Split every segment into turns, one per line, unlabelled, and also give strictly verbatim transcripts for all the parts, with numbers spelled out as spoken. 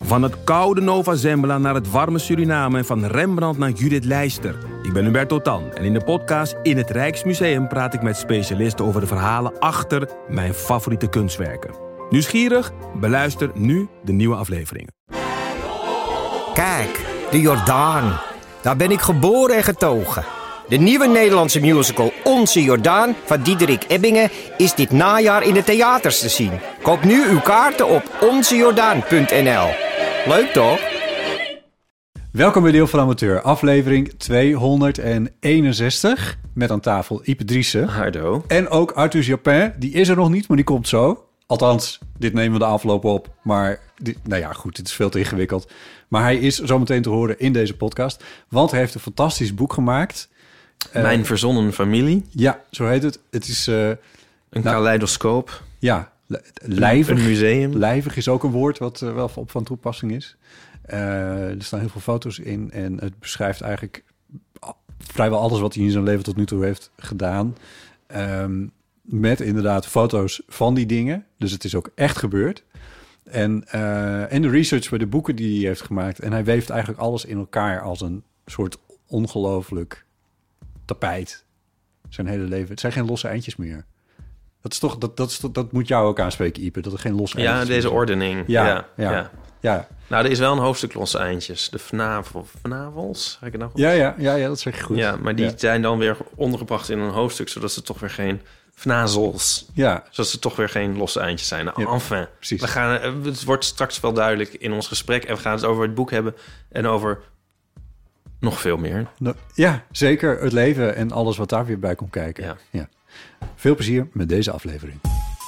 Van het koude Nova Zembla naar het warme Suriname en van Rembrandt naar Judith Leister. Ik ben Hubert Totan en in de podcast In het Rijksmuseum praat ik met specialisten over de verhalen achter mijn favoriete kunstwerken. Nieuwsgierig? Beluister nu de nieuwe afleveringen.
Kijk, de Jordaan. Daar ben ik geboren en getogen. De nieuwe Nederlandse musical Onze Jordaan van Diederik Ebbingen is dit najaar in de theaters te zien. Koop nu uw kaarten op onze jordaan punt n l. Leuk toch?
Welkom bij Deel van Amateur, aflevering tweehonderdeenenzestig. Met aan tafel Ipe Driessen.
Hardo.
En ook Arthur Japin, die is er nog niet, maar die komt zo. Althans, dit nemen we de afloop op. Maar, dit, nou ja, goed, het is veel te ingewikkeld. Maar hij is zometeen te horen in deze podcast. Want hij heeft een fantastisch boek gemaakt.
Mijn uh, verzonnen familie.
Ja, zo heet het. Het is... Uh,
een nou, kaleidoscoop.
Ja, lijvig.
Een museum.
Lijvig is ook een woord wat uh, wel op van toepassing is. Uh, er staan heel veel foto's in. En het beschrijft eigenlijk vrijwel alles wat hij in zijn leven tot nu toe heeft gedaan. Um, met inderdaad foto's van die dingen. Dus het is ook echt gebeurd. En, uh, en de research bij de boeken die hij heeft gemaakt. En hij weeft eigenlijk alles in elkaar als een soort ongelooflijk tapijt. Zijn hele leven. Het zijn geen losse eindjes meer. Dat is toch, dat, dat, is, dat moet jou ook aanspreken, Ipe. Dat er geen losse eindjes
Ja, deze
meer
ordening.
Ja,
ja,
ja, ja. ja.
Nou, er is wel een hoofdstuk losse eindjes. De vnavel, vnavels, ga ik het nou goed?
Ja, ja, ja, ja, dat zeg je goed.
Ja, maar die
ja.
zijn dan weer ondergebracht in een hoofdstuk, zodat ze toch weer geen vnazels.
Ja.
Zodat ze toch weer geen losse eindjes zijn. Nou,
ja,
enfin,
precies.
We gaan, het wordt straks wel duidelijk in ons gesprek. En we gaan het over het boek hebben en over nog veel meer.
Nou, ja, zeker. Het leven en alles wat daar weer bij komt kijken.
Ja.
Ja. Veel plezier met deze aflevering.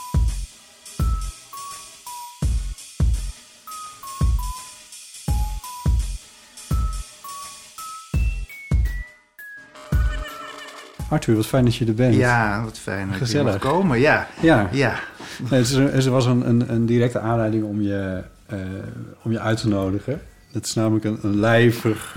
Arthur, wat fijn dat je er bent.
Ja, wat fijn dat
Gezellig.
je mag komen. Ja,
ja.
ja.
Nee, het, is een, het was een, een, een directe aanleiding om je, uh, om je uit te nodigen. Het is namelijk een, een lijvig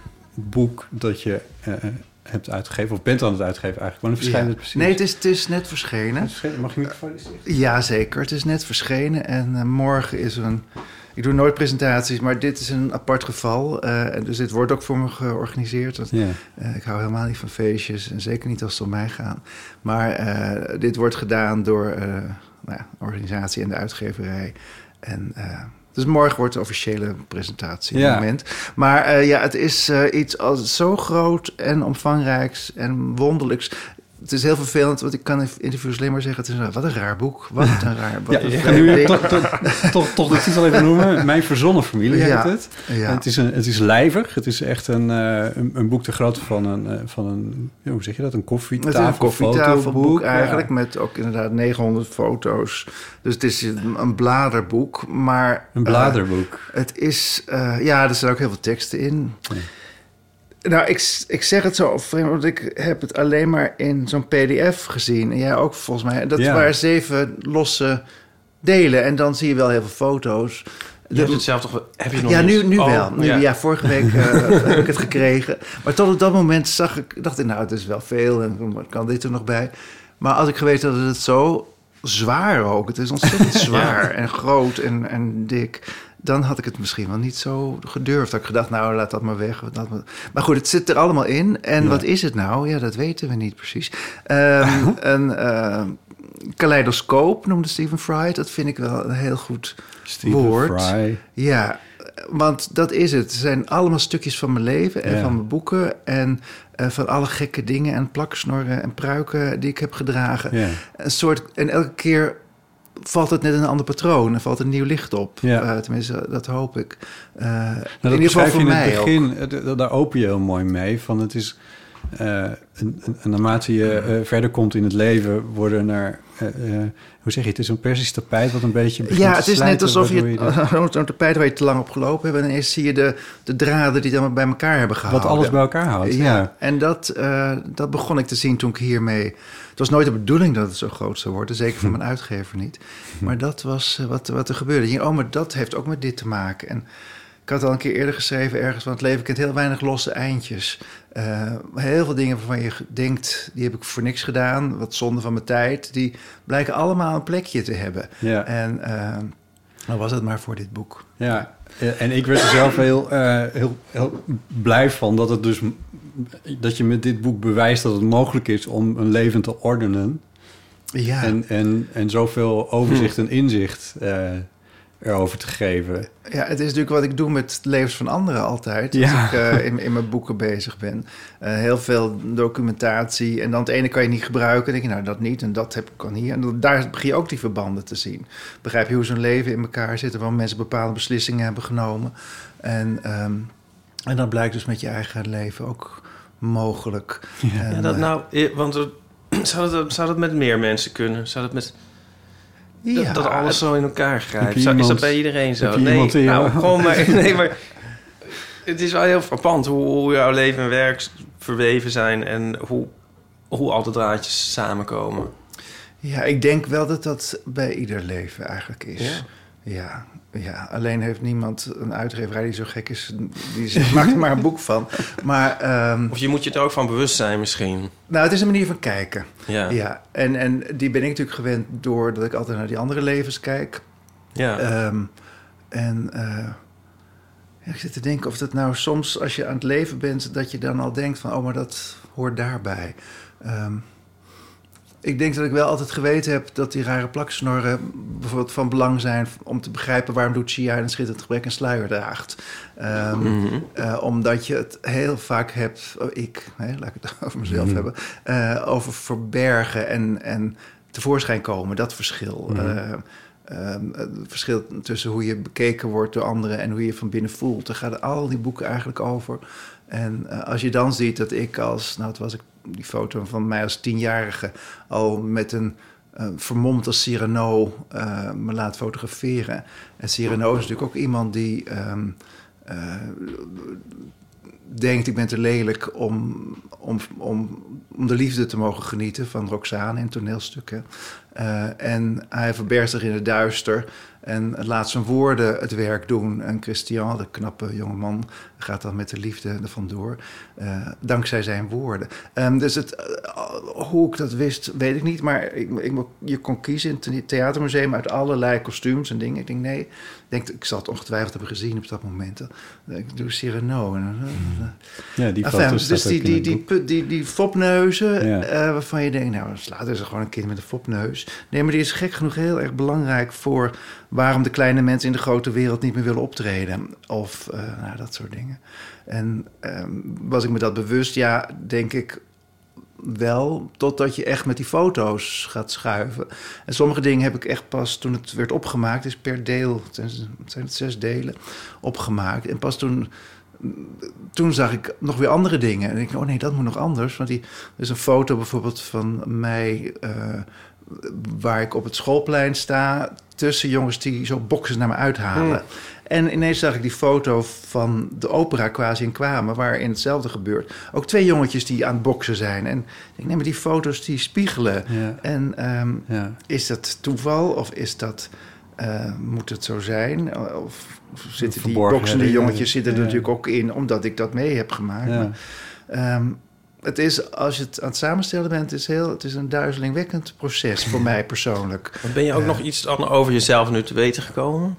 boek dat je uh, hebt uitgegeven, of bent aan het uitgeven eigenlijk. Wanneer verschijnt
ja.
het precies?
Nee, het is, het is net verschenen.
Het is, mag je microfoon eens dicht?
Ja, zeker. Het is net verschenen en uh, morgen is een... Ik doe nooit presentaties, maar dit is een apart geval. Uh, dus dit wordt ook voor me georganiseerd. Want,
ja.
uh, ik hou helemaal niet van feestjes en zeker niet als het om mij gaat. Maar uh, dit wordt gedaan door uh, nou ja, de organisatie en de uitgeverij. En uh, dus morgen wordt de officiële presentatie.
Ja.
Moment. Maar uh, ja, het is uh, iets als zo groot en omvangrijks en wonderlijks. Het is heel vervelend, want ik kan in interviews alleen maar zeggen... Het is een, wat een raar boek, wat een raar boek.
Ja, ik ga nu toch, toch, toch, toch de titel even noemen. Mijn verzonnen familie heet
ja,
het.
Ja.
Het, is een, het is lijvig. Het is echt een, uh, een, een boek te grootte van een... Van een ja, hoe zeg je dat? Een koffietafel,
het is een koffietafelboek eigenlijk...
Ja.
met ook inderdaad negenhonderd foto's. Dus het is een, een bladerboek, maar...
Een bladerboek.
Uh, het is... Uh, ja, er staan ook heel veel teksten in... Ja. Nou, ik, ik zeg het zo vreemd, want ik heb het alleen maar in zo'n P D F gezien. En jij ook volgens mij. Dat ja. waren zeven losse delen. En dan zie je wel heel veel foto's.
Je hebt het zelf toch... Heb je nog
ja, nu, nu
oh,
wel. Nu, ja. ja, vorige week uh, heb ik het gekregen. Maar tot op dat moment zag ik... dacht ik, nou, het is wel veel. En kan dit er nog bij? Maar als ik geweten had dat het zo zwaar ook... Het is ontzettend zwaar ja. en groot en, en dik... dan had ik het misschien wel niet zo gedurfd. Had ik gedacht, nou, laat dat maar weg. Dat maar... maar goed, het zit er allemaal in. En ja. wat is het nou? Ja, dat weten we niet precies. Um, een uh, kaleidoscoop noemde Stephen Fry. Dat vind ik wel een heel goed
Stephen
woord.
Fry.
Ja, want dat is het. Het zijn allemaal stukjes van mijn leven en ja. van mijn boeken... en uh, van alle gekke dingen en plaksnorren en pruiken die ik heb gedragen. Ja. Een soort... En elke keer... valt het net een ander patroon en valt een nieuw licht op. Ja. Uh, tenminste, dat hoop ik. Uh,
nou,
in ieder geval voor
in
mij
het begin,
ook.
Daar open je heel mooi mee. Van het is, uh, en, en naarmate je uh, verder komt in het leven... worden er... Uh, uh, hoe zeg je, het is een persisch tapijt wat een beetje begint
ja, het
te
is
slijten,
net alsof je,
je de...
zo'n tapijt waar je te lang op gelopen hebt... en eerst zie je de, de draden die dan bij elkaar hebben gehouden.
Wat alles bij elkaar houdt, ja.
ja. En dat, uh, dat begon ik te zien toen ik hiermee... Het was nooit de bedoeling dat het zo groot zou worden. Zeker van mijn uitgever niet. Maar dat was uh, wat, wat er gebeurde. Je, oh, maar dat heeft ook met dit te maken. En ik had al een keer eerder geschreven ergens... van het leven kent heel weinig losse eindjes. Uh, heel veel dingen waarvan je denkt... die heb ik voor niks gedaan, wat zonde van mijn tijd... die blijken allemaal een plekje te hebben.
Ja.
En... Uh, Nou was het maar voor dit boek.
Ja, en ik werd er zelf heel, uh, heel, heel blij van dat het dus dat je met dit boek bewijst dat het mogelijk is om een leven te ordenen.
Ja.
En, en, en zoveel overzicht en inzicht uh, erover te geven.
Ja, het is natuurlijk wat ik doe met levens van anderen altijd. Als
Ja.
ik uh, in, in mijn boeken bezig ben. Uh, heel veel documentatie. En dan het ene kan je niet gebruiken. Dan denk je, nou, dat niet. En dat heb ik kan hier. En dan, daar begin je ook die verbanden te zien. Begrijp je hoe zo'n leven in elkaar zit. Waarom mensen bepaalde beslissingen hebben genomen. En, um, en dat blijkt dus met je eigen leven ook mogelijk.
Ja.
En,
Ja, dat
uh,
nou, eh, want er- zou dat, zou dat met meer mensen kunnen? Zou dat met dat,
ja,
dat alles zo in elkaar
Heb
grijpt?
je
Zou- is
iemand-
dat bij iedereen zo?
heb je
Nee,
iemand in
nou,
jou-
gewoon maar, nee, maar het is wel heel frappant hoe, hoe jouw leven en werk verweven zijn en hoe, hoe al de draadjes samenkomen.
Ja, ik denk wel dat dat bij ieder leven eigenlijk is.
Ja.
Ja, ja. Alleen heeft niemand een uitgeverij die zo gek is. Die zegt, maak er maar een boek van. Maar ehm,
Of je moet je er ook van bewust zijn misschien.
nou, het is een manier van kijken.
Ja, ja.
Ja, en, en die ben ik natuurlijk gewend doordat ik altijd naar die andere levens kijk. Ehm, en uh, ja, ik zit te denken of dat nou soms als je aan het leven bent, dat je dan al denkt van, oh, maar dat hoort daarbij. Um, ik denk dat ik wel altijd geweten heb dat die rare plaksnorren bijvoorbeeld van belang zijn om te begrijpen waarom Lucia in een schitterend gebrek een sluier draagt. Um,
Mm-hmm.
uh, omdat je het heel vaak hebt, oh, ik, hè, laat ik het over mezelf
Mm-hmm.
hebben, uh, over verbergen en, en tevoorschijn komen, dat verschil.
Mm-hmm.
Uh, Um, het verschil tussen hoe je bekeken wordt door anderen en hoe je je van binnen voelt. Daar gaan al die boeken eigenlijk over. En uh, als je dan ziet dat ik als, nou het was ik die foto van mij als tienjarige al met een uh, vermomd als Cyrano uh, me laat fotograferen. En Cyrano is natuurlijk ook iemand die um, uh, denkt ik ben te lelijk om, om, om, om de liefde te mogen genieten van Roxane in toneelstukken. Uh, en hij verbergt zich in het duister en laat zijn woorden het werk doen. En Christian, de knappe jongeman, gaat dan met de liefde er vandoor. Uh, dankzij zijn woorden. Um, dus het, uh, hoe ik dat wist, weet ik niet. Maar ik, ik, je kon kiezen in het theatermuseum uit allerlei kostuums en dingen. Ik denk, nee, ik, denk, ik zal het ongetwijfeld hebben gezien op dat moment. Ik doe Cyrano. En, uh,
Ja, die
enfin,
foto's
dus
staat
die,
ook in
die,
het boek.
die, die, die fopneuzen,
Ja.
uh, waarvan je denkt, nou, later is er gewoon een kind met een fopneus. Nee, maar die is gek genoeg heel erg belangrijk voor waarom de kleine mensen in de grote wereld niet meer willen optreden. Of uh, nou, dat soort dingen. En um, was ik me dat bewust? Ja, denk ik wel, totdat je echt met die foto's gaat schuiven. En sommige dingen heb ik echt pas toen het werd opgemaakt, is per deel, het zijn, het zijn het zes delen, opgemaakt. En pas toen, toen zag ik nog weer andere dingen. En ik dacht, oh nee, dat moet nog anders. Want die, er is een foto bijvoorbeeld van mij, uh, waar ik op het schoolplein sta, tussen jongens die zo boksen naar me uithalen. Mm. En ineens zag ik die foto van de opera Quasi en Kwame, waarin hetzelfde gebeurt. Ook twee jongetjes die aan het boksen zijn. En ik denk, nee, maar die foto's die spiegelen.
Ja.
En um,
Ja.
is dat toeval of is dat, uh, moet het zo zijn? Of, of zitten die
verborgen
boksende
herinnering.
jongetjes zitten er
Ja.
natuurlijk ook in, omdat ik dat mee heb gemaakt.
Ja.
Maar, um, het is, als je het aan het samenstellen bent, het is, heel, het is een duizelingwekkend proces voor mij persoonlijk.
Maar ben je ook
Uh,
nog iets dan over jezelf nu te weten gekomen?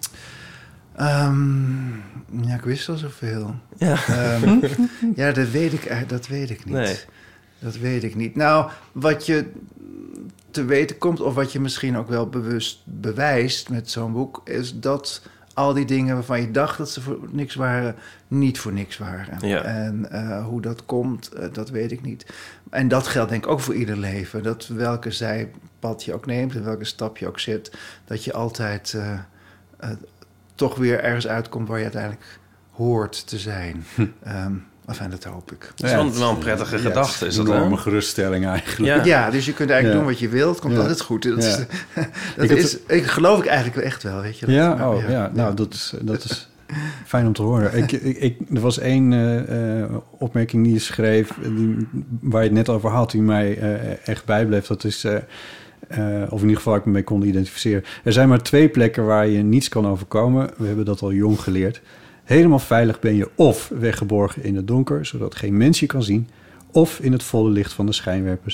Um, ja, ik wist al zoveel.
Ja.
Um, ja, dat weet ik, eigenlijk- dat weet ik niet.
Nee.
Dat weet ik niet. Nou, wat je te weten komt, of wat je misschien ook wel bewust bewijst met zo'n boek, is dat al die dingen waarvan je dacht dat ze voor niks waren, niet voor niks waren.
Ja.
En uh, hoe dat komt, uh, dat weet ik niet. En dat geldt denk ik ook voor ieder leven. Dat welke zijpad je ook neemt en welke stap je ook zet, dat je altijd uh, uh, toch weer ergens uitkomt waar je uiteindelijk hoort te zijn. Hm. Um, enfin, dat hoop ik.
Dat is wel, wel een prettige
Ja,
gedachte, is
Een
dat
enorme
hè?
geruststelling eigenlijk.
Ja.
Ja, dus je kunt eigenlijk
Ja.
doen wat je wilt. Het komt
Ja.
altijd goed. Dat,
Ja.
is, dat
Ik heb
is, ik geloof ik eigenlijk echt wel, weet je. Dat,
Ja,
nou,
oh, ja. nou, dat is, dat is fijn om te horen. Ik, ik, ik, er was één uh, uh, opmerking die je schreef, die, waar je het net over had, die mij uh, echt bijbleef. Dat is, uh, uh, of in ieder geval ik me mee kon identificeren. Er zijn maar twee plekken waar je niets kan overkomen. We hebben dat al jong geleerd. Helemaal veilig ben je of weggeborgen in het donker, zodat geen mens je kan zien, of in het volle licht van de schijnwerpers,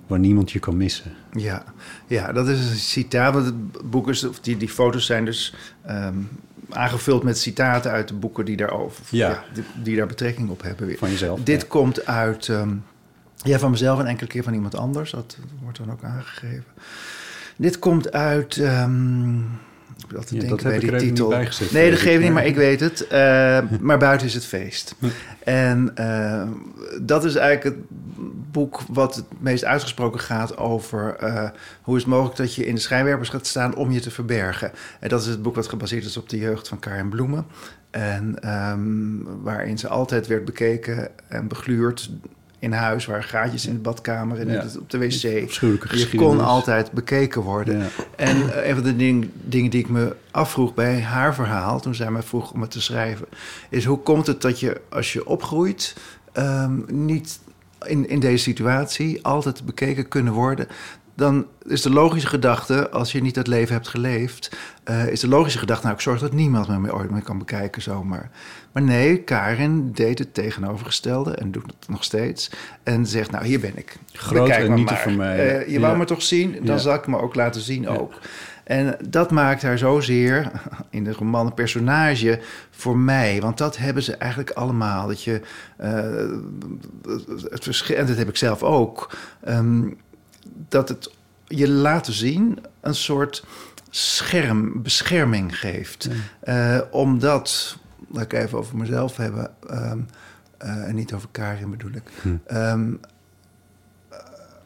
waar niemand je kan missen.
Ja, ja, dat is een citaat. Want het boek is, of die, die foto's zijn dus um, aangevuld met citaten uit de boeken die daarover,
Ja.
ja, die, die daar betrekking op hebben. Weer.
Van jezelf.
Dit
ja.
komt uit, um, ja, van mezelf en enkele keer van iemand anders. Dat wordt dan ook aangegeven. Dit komt uit. Um, ik moet altijd
Ja,
denken
dat heb
bij
ik
die
er even
titel.
niet bij gezet.
Nee, dat
Weet ik,
geeft niet,
maar-
maar ik weet het. Uh, maar buiten is het feest.
Hm.
En uh, dat is eigenlijk het boek wat het meest uitgesproken gaat over uh, hoe is het mogelijk dat je in de schijnwerpers gaat staan om je te verbergen. En dat is het boek wat gebaseerd is op de jeugd van Karin Bloemen. En um, waarin ze altijd werd bekeken en begluurd in huis, waar gaatjes in de badkamer en
Ja.
op de wc.
Afschuwelijke
Je
geschiedenis.
kon altijd bekeken worden.
Ja.
En uh, een van de ding, dingen die ik me afvroeg bij haar verhaal, toen zij mij vroeg om het te schrijven, is hoe komt het dat je als je opgroeit um, niet in, in deze situatie altijd bekeken kunnen worden? Dan is de logische gedachte, als je niet dat leven hebt geleefd, uh, is de logische gedachte, nou, ik zorg dat niemand me meer ooit meer kan bekijken zomaar. Maar nee, Karin deed het tegenovergestelde en doet het nog steeds. En zegt, nou, hier ben ik.
Groot
Bekijk
en
me
niet te
maar.
vermijden.
Uh, je wou
Ja.
me toch zien? Dan
Ja.
zal ik me ook laten zien
Ja.
ook. En dat maakt haar zozeer in de roman een personage voor mij. Want dat hebben ze eigenlijk allemaal. Dat je, uh, het verschil, en dat heb ik zelf ook. Um, dat het je laten zien een soort scherm, bescherming geeft. Ja. Uh, omdat, laat ik even over mezelf hebben, um, uh, en niet over Karin bedoel ik. Hm. Um, uh,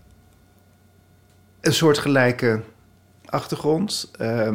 een soort gelijke achtergrond. Uh,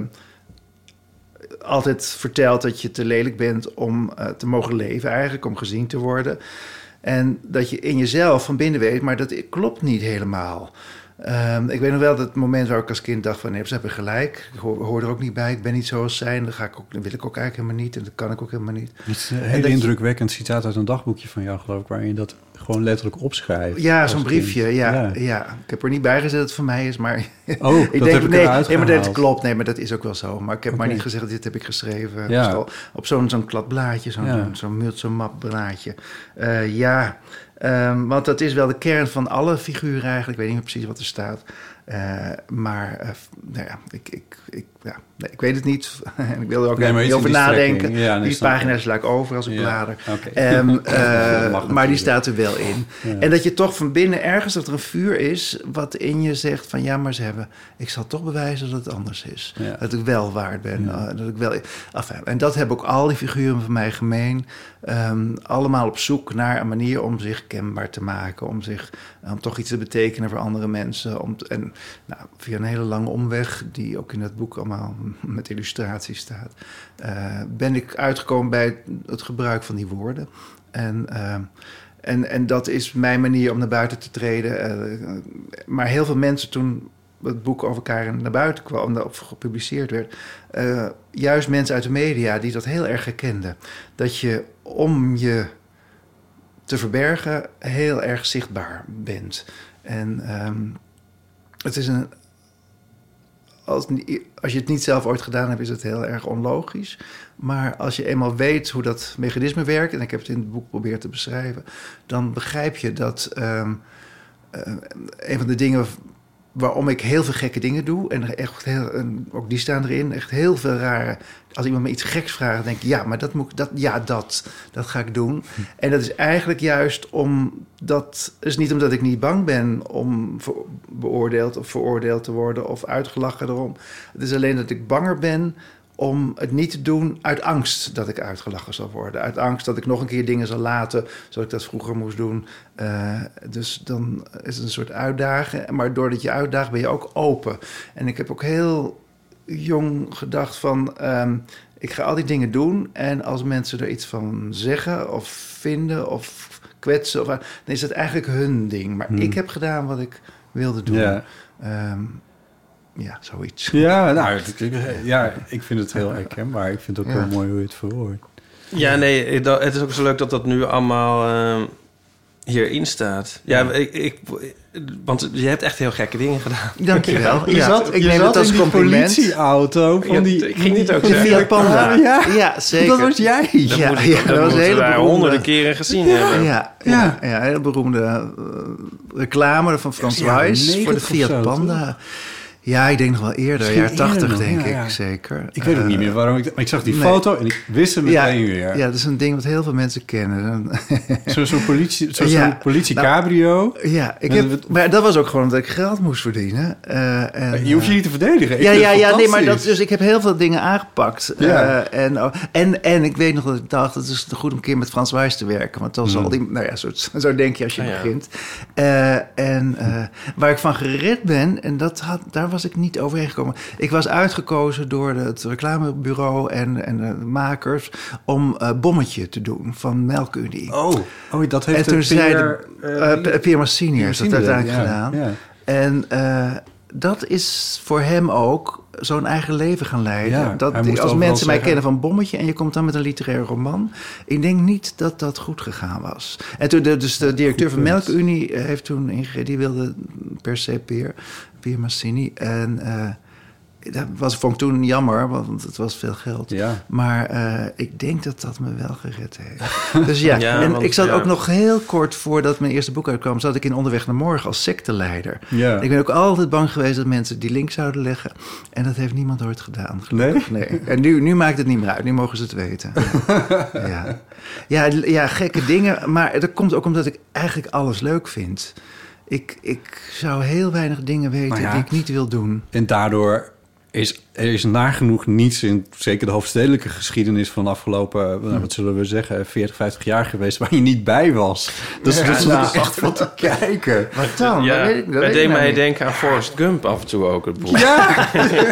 altijd vertelt dat je te lelijk bent om uh, te mogen leven eigenlijk, om gezien te worden. En dat je in jezelf van binnen weet, maar dat klopt niet helemaal. Um, ik weet nog wel dat het moment waar ik als kind dacht van, nee, ze hebben gelijk. Ik hoor, hoor er ook niet bij, ik ben niet zoals zij. En dat, ga ik ook, dat wil ik ook eigenlijk helemaal niet. En dat kan ik ook helemaal niet.
Het is een heel indrukwekkend je... citaat uit een dagboekje van jou, geloof ik, waarin je dat gewoon letterlijk opschrijft.
Ja, zo'n briefje, ja,
ja.
ja. Ik heb er niet bij gezet dat het van mij is, maar...
Oh,
ik
dat
denk,
heb ik
nee,
eruit
nee, maar
gehaald.
dat klopt. Nee, maar dat is ook wel zo. Maar ik heb
Okay.
maar niet gezegd, dit heb ik geschreven.
Ja.
Op, op zo'n zo'n klad blaadje, zo'n
Ja.
zo'n, zo'n, zo'n map blaadje. Uh, ja, um, want dat is wel de kern van alle figuren eigenlijk. Ik weet niet meer precies wat er staat. Uh, maar uh, nou ja, ik, ik, ik, ja, nee, ik weet het niet. En ik wil er ook
nee,
niet over nadenken.
Ja, nee,
die pagina's sla ik over als ik
ja.
blader.
Okay.
Um, uh, maar die staat er wel in.
Ja.
En dat je toch van binnen ergens, dat er een vuur is wat in je zegt van ja, maar ze hebben, ik zal toch bewijzen dat het anders is. Ja. Dat ik wel waard ben. Ja. Uh, dat ik wel, enfin, en dat hebben ook al die figuren van mij gemeen. Um, allemaal op zoek naar een manier om zich kenbaar te maken. Om zich, om toch iets te betekenen voor andere mensen. Om te, en nou, via een hele lange omweg, die ook in het boek allemaal met illustraties staat, uh, ben ik uitgekomen bij het gebruik van die woorden. En, uh, en, en dat is mijn manier om naar buiten te treden. Uh, maar heel veel mensen, toen het boek over Karin naar buiten kwam of gepubliceerd werd, uh, juist mensen uit de media die dat heel erg herkenden. Dat je om je te verbergen heel erg zichtbaar bent. En um, het is een... Als, als je het niet zelf ooit gedaan hebt, is het heel erg onlogisch. Maar als je eenmaal weet hoe dat mechanisme werkt, en ik heb het in het boek proberen te beschrijven, dan begrijp je dat um, uh, een van de dingen waarom ik heel veel gekke dingen doe, en echt heel, en ook die staan erin, echt heel veel rare. Als iemand me iets geks vraagt, denk ik, ja, maar dat moet dat, ja, dat, dat ga ik doen. Hm. En dat is eigenlijk juist om dat is niet omdat ik niet bang ben om beoordeeld of veroordeeld te worden of uitgelachen erom. Het is alleen dat ik banger ben om het niet te doen uit angst dat ik uitgelachen zal worden. Uit angst dat ik nog een keer dingen zal laten zoals ik dat vroeger moest doen. Uh, dus dan is het een soort uitdagen. Maar doordat je uitdaagt ben je ook open. En ik heb ook heel jong gedacht van Um, ik ga al die dingen doen en als mensen er iets van zeggen of vinden of kwetsen, of, dan is dat eigenlijk hun ding. Maar hmm. ik heb gedaan wat ik wilde doen.
Ja.
Um, Ja, zoiets.
Ja, nou, ja, ik vind het heel herkenbaar. Ik vind het ook
ja.
heel mooi hoe je het verwoordt.
Ja, nee, het is ook zo leuk dat dat nu allemaal uh, hierin staat. Ja, ik, ik, want je hebt echt heel gekke dingen gedaan.
Dankjewel.
Je
Ja,
zat,
ik
je
neem
zat
het als
in die
compliment.
politieauto van
Ja,
die...
ik ging dit ook
De
zeggen.
Fiat Panda.
Ja.
Ja, zeker.
Dat was jij.
Dat,
Ja,
moet,
ja,
dat,
dat was een
moeten
hele
wij
beroemde-
honderden keren gezien hebben.
Ja, ja. ja, een hele beroemde uh, reclame van Frans
Ja,
Wijs voor de
negentig of
Fiat
zo,
Panda. Ja, ik denk nog wel eerder,
Misschien
jaar tachtig
eerder nog,
denk
ja,
ik
ja.
zeker.
Ik weet ook
Uh,
niet meer waarom ik... Maar ik zag die
nee.
foto en ik wist hem
Ja,
meteen weer.
ja, dat is een ding wat heel veel mensen kennen.
Zo'n zo politie, zo,
Ja.
zo'n politie
Nou,
cabrio.
Ja, ik
Met-
heb,
met-
maar dat was ook gewoon omdat ik geld moest verdienen. Uh, en,
Je hoeft je niet te verdedigen. Ik
Ja,
vind
ja,
het
ja, nee, maar dat,
fantastisch.
dus ik heb heel veel dingen aangepakt.
Ja.
Uh, en, oh, en, en ik weet nog dat ik dacht, het is goed om een keer met Frans Wijs te werken. Want dan zal
Mm.
die, nou ja, zo, zo denk je als je
Ah, ja.
begint. Uh, en uh, waar ik van gered ben, en dat had, daar was ik niet overheen gekomen. Ik was uitgekozen door het reclamebureau en, en de makers om uh, Bommetje te doen van Melkunie.
Oh, oh, dat heeft
En toen
de
zei
Peer,
de
eh,
uh, Pierre Massini heeft dat
Massini,
uiteindelijk
ja,
gedaan.
ja.
En uh, dat is voor hem ook zo'n eigen leven gaan leiden.
Ja,
dat,
hij moest
als
overal
mensen mij
zeggen-
kennen van Bommetje en je komt dan met een literaire roman. Ik denk niet dat dat goed gegaan was. En toen de, dus de directeur van
punt.
Melkunie heeft toen ingegeven, die wilde per se Peer, Pierre Massini. En uh, dat was, vond ik toen jammer, want het was veel geld.
Ja.
Maar uh, ik denk dat dat me wel gered heeft. Dus ja,
Ja,
en
want-
ik zat
ja.
ook nog heel kort voordat mijn eerste boek uitkwam, zat ik in Onderweg naar Morgen als secteleider.
Ja.
Ik ben ook altijd bang geweest dat mensen die link zouden leggen. En dat heeft niemand ooit gedaan. gelukkig. Nee? nee. En nu, nu maakt het niet meer uit. Nu mogen ze het weten. Ja. Ja, ja, gekke dingen. Maar dat komt ook omdat ik eigenlijk alles leuk vind. Ik, ik zou heel weinig dingen weten
Maar ja.
die ik niet wil doen.
En daardoor is er is nagenoeg niets in, zeker de hoofdstedelijke geschiedenis van de afgelopen, nou, wat zullen we zeggen, veertig, vijftig jaar geweest, waar je niet bij was. Dus
Ja,
dat is
nou,
echt van te kijken.
Wat dan?
Ja,
dat weet ik, dat
het
weet
deed
ik nou
mij
niet.
denken aan Forrest Gump af en toe ook, het boek.
Ja,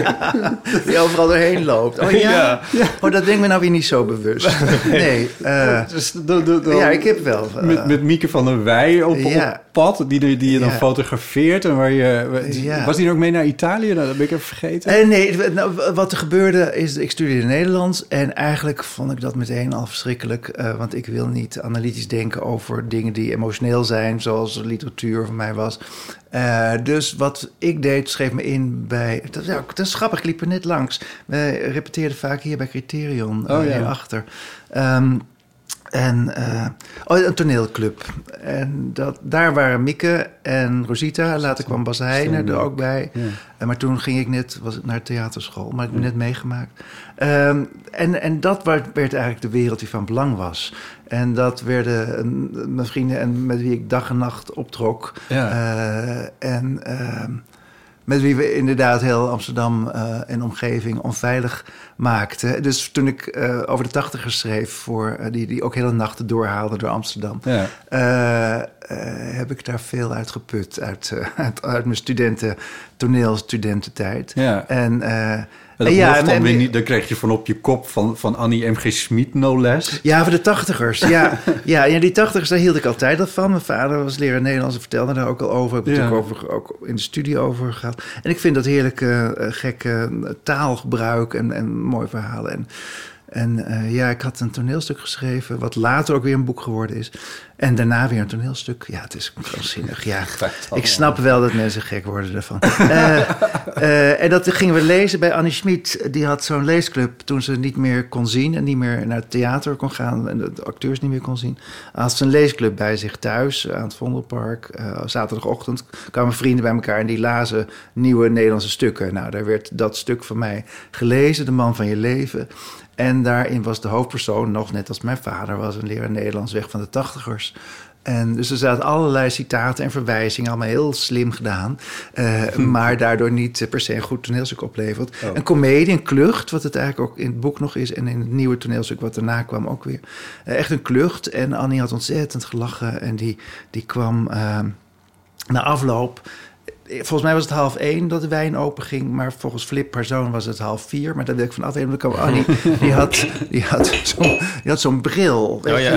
Die overal doorheen loopt. Oh ja?
Ja.
Oh, dat denk ik me nou weer niet zo bewust. Nee. uh,
dus de, de, de,
ja, ik heb wel. uh,
met, met Mieke van der Wij op,
Ja.
op pad, die, die je dan
Ja.
fotografeert. En waar je,
Ja.
Was die ook mee naar Italië? Nou, dat ben ik even vergeten.
Eh, nee, nou, wat er gebeurde is, ik studeerde Nederlands en eigenlijk vond ik dat meteen al verschrikkelijk. Uh, want ik wil niet analytisch denken over dingen die emotioneel zijn, zoals literatuur voor mij was. Uh, dus wat ik deed, schreef me in bij... Dat, ja, dat is grappig, ik liep er net langs. Wij repeteerden vaak hier bij Criterion, uh,
Oh, ja.
hierachter. Um, En uh, oh, een toneelclub. En dat, daar waren Mieke en Rosita. Later kwam Bas Heijnen er ook bij.
Ja.
Uh, maar toen ging ik net, was ik naar de theaterschool. Maar ik heb net meegemaakt. Um, en, en dat werd eigenlijk de wereld die van belang was. En dat werden een, mijn vrienden en met wie ik dag en nacht optrok.
Ja.
Uh, en... Uh, met wie we inderdaad heel Amsterdam uh, en omgeving onveilig maakten. Dus toen ik uh, over de tachtigers schreef, voor, uh, die, die ook hele nachten doorhaalden door Amsterdam...
Ja.
Uh, uh, heb ik daar veel uit geput, uit, uh, uit, uit mijn studenten, toneelstudententijd.
Ja.
En... Uh,
En dat
ja,
mocht dan
en-
weer niet, dan kreeg je van op je kop van, van Annie M G. Schmid, no less.
Ja, voor de tachtigers. Ja, ja, ja, die tachtigers, daar hield ik altijd al van. Mijn vader was leraar Nederlands en vertelde daar ook al over. Ik heb
Ja.
natuurlijk over, ook in de studie over gehad. En ik vind dat heerlijke, uh, gekke taalgebruik en, en mooie verhalen. En, en uh, ja, ik had een toneelstuk geschreven, wat later ook weer een boek geworden is. En daarna weer een toneelstuk. Ja, het is krankzinnig. Ja, ik snap wel dat mensen gek worden ervan. uh, uh, en dat gingen we lezen bij Annie Schmid. Die had zo'n leesclub toen ze niet meer kon zien en niet meer naar het theater kon gaan en de acteurs niet meer kon zien. Had ze een leesclub bij zich thuis aan het Vondelpark. Uh, zaterdagochtend kwamen vrienden bij elkaar en die lazen nieuwe Nederlandse stukken. Nou, daar werd dat stuk van mij gelezen, De Man van Je Leven. En daarin was de hoofdpersoon, nog net als mijn vader, was een leraar Nederlands weg van de tachtigers. En dus er zaten allerlei citaten en verwijzingen, allemaal heel slim gedaan. Uh, hm. Maar daardoor niet per se een goed toneelstuk oplevert. Oh. Een komedie, een klucht, wat het eigenlijk ook in het boek nog is. En in het nieuwe toneelstuk wat daarna kwam ook weer. Uh, echt een klucht. En Annie had ontzettend gelachen. En die, die kwam uh, na afloop... Volgens mij was het half één dat de wijn open ging, maar volgens Flip, haar zoon, was het half vier. Maar daar wil ik van afweten, want dan kwam Annie, die had, die had zo'n die had zo'n bril. Weet
Oh,
je?
ja.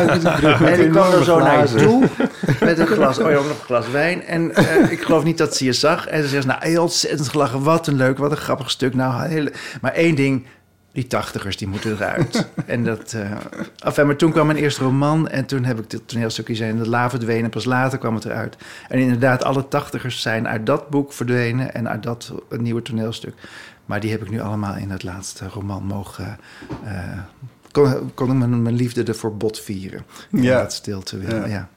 Ja, en die kwam dan zo naar je toe met een glas, oh ja, ook nog een glas wijn. En uh, ik geloof niet dat ze je zag. En ze zegt, nou, heel ontzettend gelachen, wat een leuk, wat een grappig stuk. Nou, hele, maar één ding, die tachtigers, die moeten eruit. en dat, uh, enfin, maar toen kwam mijn eerste roman en toen heb ik dit toneelstukje zijn in de la verdwenen. En pas later kwam het eruit. En inderdaad, alle tachtigers zijn uit dat boek verdwenen en uit dat een nieuwe toneelstuk. Maar die heb ik nu allemaal in het laatste roman mogen... Uh, kon, kon ik mijn, mijn liefde ervoor bot vieren.
Ja.
Dat stilte weer, ja. ja.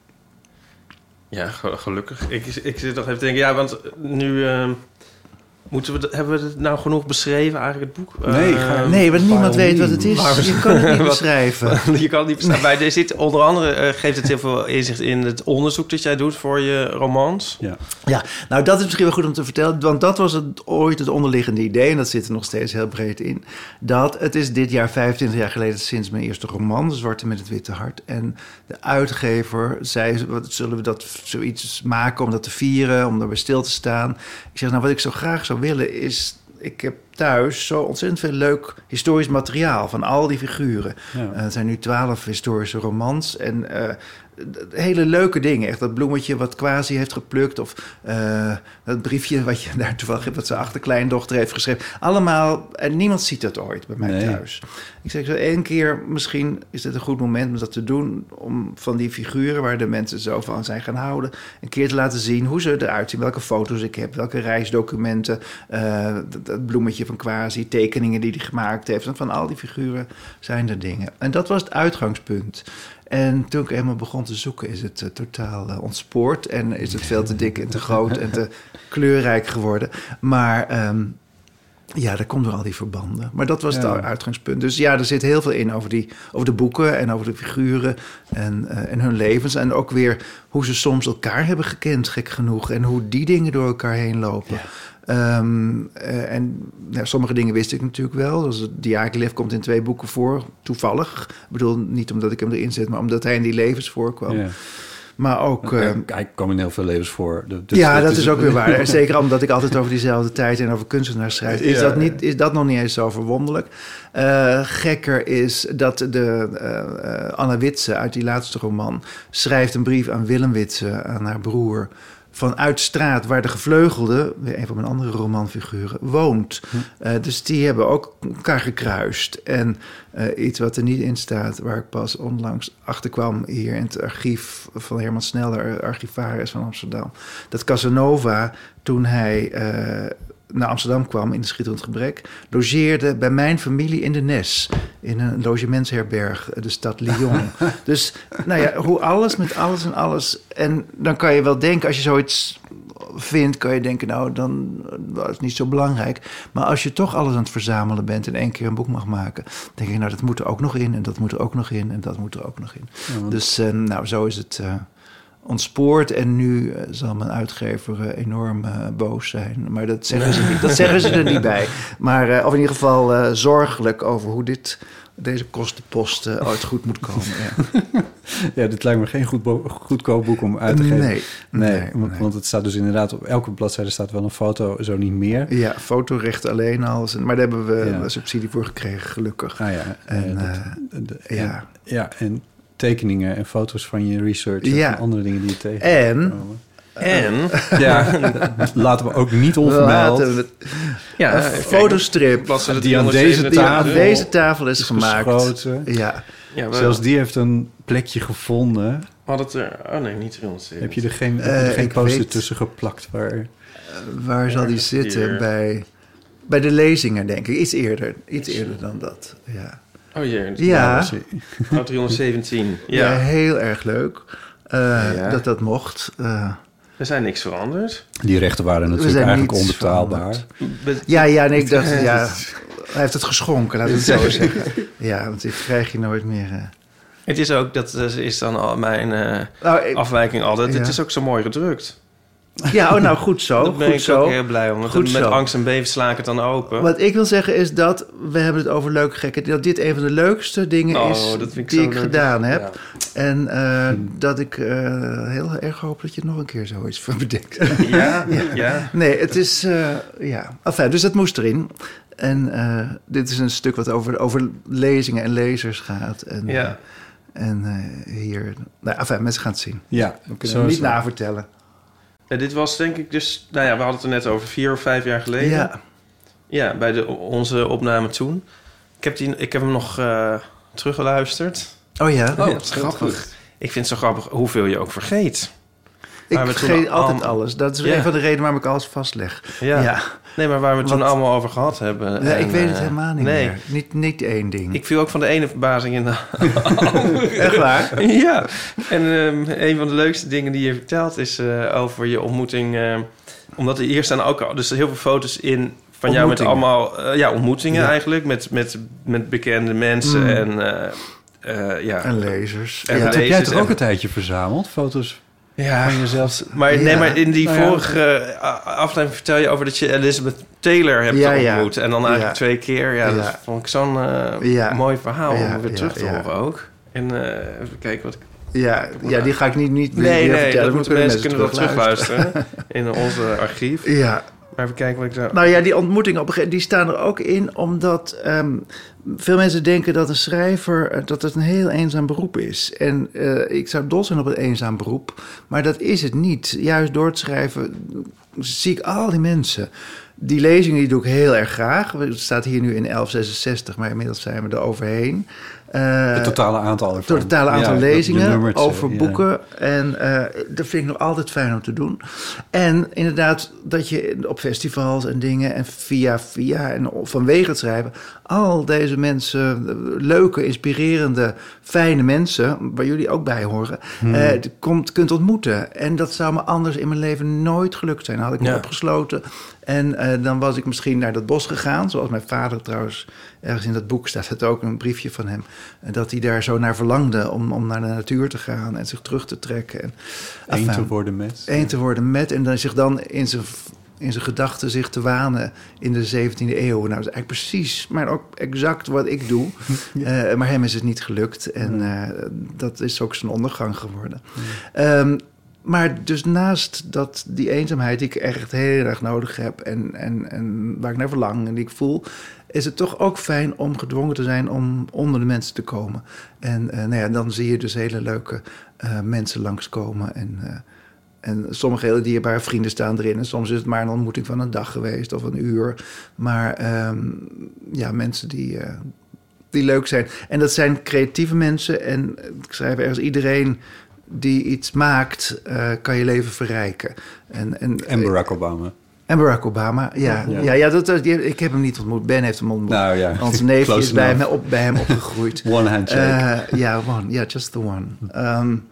Ja, gelukkig. Ik, ik zit nog even te denken, ja, want nu... Uh, moeten we, hebben we het nou genoeg beschreven, eigenlijk, het boek?
Nee,
uh,
nee, want niemand weet wat het is.
Maar,
je kan het niet beschrijven.
je kan het niet beschrijven. Maar er zit, onder andere uh, geeft het heel veel inzicht in het onderzoek dat jij doet voor je romans.
Ja.
ja, nou dat is misschien wel goed om te vertellen. Want dat was het, ooit het onderliggende idee. En dat zit er nog steeds heel breed in. Dat het is dit jaar vijfentwintig jaar geleden sinds mijn eerste roman, De Zwarte met het Witte Hart. En de uitgever zei, wat, zullen we dat zoiets maken om dat te vieren, om daarbij stil te staan. Ik zeg, nou wat ik zo graag zou willen is... Ik heb thuis zo ontzettend veel leuk historisch materiaal van al die figuren.
Ja.
Uh, het zijn nu twaalf historische romans en uh, hele leuke dingen. Echt dat bloemetje wat Quasi heeft geplukt of uh, dat briefje wat je daar toevallig hebt, wat zijn achterkleindochter heeft geschreven. Allemaal, en niemand ziet dat ooit bij mij nee. thuis. Ik zeg zo één keer, misschien is dit een goed moment om dat te doen, om van die figuren waar de mensen zo van zijn gaan houden, een keer te laten zien hoe ze eruit zien, welke foto's ik heb, welke reisdocumenten, uh, dat, dat bloemetje van Quasi, tekeningen die hij gemaakt heeft. En van al die figuren zijn er dingen. En dat was het uitgangspunt. En toen ik helemaal begon te zoeken, is het uh, totaal uh, ontspoord. En is het veel te dik en te groot en te kleurrijk geworden. Maar um, ja, dat komt door al die verbanden. Maar dat was ja. het uitgangspunt. Dus ja, er zit heel veel in over, die, over de boeken en over de figuren en, uh, en hun levens. En ook weer hoe ze soms elkaar hebben gekend, gek genoeg. En hoe die dingen door elkaar heen lopen. Ja. Um, uh, en nou, sommige dingen wist ik natuurlijk wel. Dus Diaghilev komt in twee boeken voor, toevallig. Ik bedoel, niet omdat ik hem erin zet, maar omdat hij in die levens voorkwam. Ja. Maar ook... Uh,
hij, hij kwam in heel veel levens voor. Dus
ja, dat is, is ook weer waar. Zeker omdat ik altijd over diezelfde tijd en over kunstenaars schrijf. Is, ja, dat, niet, is dat nog niet eens zo verwonderlijk? Uh, gekker is dat de uh, uh, Anna Witse uit die laatste roman schrijft een brief aan Willem Witse, aan haar broer, vanuit straat waar de gevleugelde, weer een van mijn andere romanfiguren, woont. Hm. Uh, dus die hebben ook elkaar gekruist. En uh, iets wat er niet in staat, waar ik pas onlangs achter kwam hier in het archief van Herman Snel, de archivaris van Amsterdam, dat Casanova, toen hij uh, naar Amsterdam kwam in de Schitterend Gebrek, logeerde bij mijn familie in de Nes, in een logementsherberg, de stad Lyon. Dus, nou ja, hoe alles met alles en alles. En dan kan je wel denken, als je zoiets vindt, kan je denken, nou, dan dat is niet zo belangrijk. Maar als je toch alles aan het verzamelen bent en één keer een boek mag maken, denk ik, nou, dat moet er ook nog in en dat moet er ook nog in en dat moet er ook nog in. Ja, want... Dus, uh, nou, zo is het Uh, ontspoord en nu uh, zal mijn uitgever uh, enorm uh, boos zijn. Maar dat zeggen ze, niet, dat zeggen ze er niet bij. Maar uh, of in ieder geval uh, zorgelijk over hoe dit, deze kostenpost uh, ooit goed moet komen. Ja.
Ja, dit lijkt me geen goed bo- goedkoop boek om uit te geven.
Nee,
nee,
nee,
want,
nee.
want het staat dus inderdaad op elke bladzijde staat wel een foto, zo niet meer.
Ja, fotorechten alleen al. Maar daar hebben we
ja.
subsidie voor gekregen, gelukkig.
Ah ja,
en,
uh,
uh,
dat,
ja.
En, ja, en tekeningen en foto's van je research en
ja.
van andere dingen die je tegen.
En...
En?
Ja, laten we ook niet onvermeld.
We,
ja,
een fotostrip
kijk,
die aan deze
die
tafel,
aan deze tafel is, is gemaakt.
Geschoten.
Ja.
Ja, we,
zelfs die heeft een plekje gevonden.
Had het er? Oh nee, niet driehonderdzeventig.
Heb je er geen,
uh,
heb je er geen post-it
weet,
tussen geplakt? Waar, uh,
waar zal die zitten? Bij, bij de lezingen, denk ik. Iets eerder. Iets eerder dan dat. Ja.
Oh jee.
Ja.
Oh, driehonderdzeventien. Ja.
Ja, heel erg leuk. Uh, ja. Dat dat mocht. Uh,
er zijn niks veranderd.
Die rechten waren natuurlijk eigenlijk onbetaalbaar.
Ja, ja, nee, ik dacht, ja, hij heeft het geschonken, laten we het zo zeggen. Ja, want dit krijg je nooit meer. Uh...
Het is ook, dat is dan al mijn uh, nou, ik, afwijking altijd, ja. Het is ook zo mooi gedrukt.
Ja, oh, nou goed zo.
Daar ben
goed
ik
zo.
ook heel blij om. Want met zo. Angst en beven sla ik het dan open.
Wat ik wil zeggen is dat, we hebben het over leuk gekken, dat dit een van de leukste dingen
oh,
is
ik
die ik
leuk.
gedaan heb.
Ja.
En uh, hmm. dat ik uh, heel erg hoop dat je nog een keer zoiets van bedenkt.
Ja, ja. ja.
Nee, het is, uh, ja. Enfin, dus dat moest erin. En uh, dit is een stuk wat over, over lezingen en lezers gaat. En,
ja.
uh, en uh, hier, nou, enfin, mensen gaan het zien.
Ja,
we kunnen het niet navertellen.
Ja, dit was denk ik dus, nou ja, we hadden het er net over vier of vijf jaar geleden.
Ja.
Ja, bij de, onze opname toen. ik, heb die, ik heb hem nog uh, teruggeluisterd.
Oh ja?
Oh, dat is grappig. Ik vind het zo grappig hoeveel je ook vergeet.
Ik vergeet altijd al... alles. Dat is ja. een van de redenen waarom ik alles vastleg.
Ja. ja. Nee, maar waar we het toen allemaal over gehad hebben.
Ja,
en,
ik weet het
uh,
helemaal niet
nee.
meer. Niet, niet één ding.
Ik viel ook van de ene verbazing in de andere.
Echt waar?
Ja. En um, een van de leukste dingen die je vertelt is uh, over je ontmoeting. Uh, omdat er hier staan ook dus heel veel foto's in van jou met allemaal uh, ja, ontmoetingen ja. eigenlijk. Met, met, met bekende mensen mm. en... Uh, uh, ja.
En lezers.
En ja, dat heb jij toch ook een tijdje verzameld? Foto's
ja,
van jezelf?
Maar,
ja.
nee, maar in die
nou ja.
vorige aflevering vertel je over dat je Elizabeth Taylor hebt ja, ontmoet. Ja. En dan eigenlijk ja. twee keer. Ja, ja. Dat vond ik zo'n uh, ja. mooi verhaal ja. om weer ja. terug te ja. horen ook. En uh, even kijken wat ik...
Ja, ja, die ga ik niet, niet
nee,
weer
nee,
vertellen.
Dat moeten mensen kunnen dat terugluisteren in onze archief.
Ja.
Maar even kijken wat ik daar...
Nou ja, die ontmoetingen op een gegeven moment, die staan er ook in... omdat um, veel mensen denken dat een schrijver... Uh, dat het een heel eenzaam beroep is. En uh, ik zou dol zijn op een eenzaam beroep. Maar dat is het niet. Juist door het schrijven zie ik al die mensen... Die lezingen die doe ik heel erg graag. Het staat hier nu in elf zesenzestig, maar inmiddels zijn we er overheen.
Uh, het totale aantal ervan.
Het totale aantal ja, lezingen nummers, over
ja.
boeken. En uh, dat vind ik nog altijd fijn om te doen. En inderdaad dat je op festivals en dingen... en via via en vanwege het schrijven... al deze mensen, leuke, inspirerende, fijne mensen... waar jullie ook bij horen, hmm. uh, komt, kunt ontmoeten. En dat zou me anders in mijn leven nooit gelukt zijn. Dan had ik me ja. opgesloten... En uh, dan was ik misschien naar dat bos gegaan. Zoals mijn vader trouwens, ergens in dat boek staat het ook, een briefje van hem. Dat hij daar zo naar verlangde om, om naar de natuur te gaan en zich terug te trekken. En,
Eén te worden met.
Één te worden met. En dan zich dan in zijn, in zijn gedachten zich te wanen in de zeventiende eeuw. Nou, dat is eigenlijk precies, maar ook exact wat ik doe. ja. uh, maar hem is het niet gelukt. En uh, dat is ook zijn ondergang geworden. Ja. Um, Maar dus naast dat die eenzaamheid die ik echt heel erg nodig heb... en, en, en waar ik naar verlang en die ik voel... is het toch ook fijn om gedwongen te zijn om onder de mensen te komen. En uh, nou ja, dan zie je dus hele leuke uh, mensen langskomen. En, uh, en sommige hele dierbare vrienden staan erin. En soms is het maar een ontmoeting van een dag geweest of een uur. Maar um, ja, mensen die... Uh, die leuk zijn. En dat zijn creatieve mensen. En ik schrijf ergens iedereen... die iets maakt, uh, kan je leven verrijken. En, en,
en Barack Obama.
En Barack Obama, ja. ja. ja, ja dat, dat, ik heb hem niet ontmoet. Ben heeft hem ontmoet.
Nou, ja.
Onze neefje is bij hem, op, bij hem opgegroeid.
One handshake.
Uh, ja, one. Ja, just the one. Um,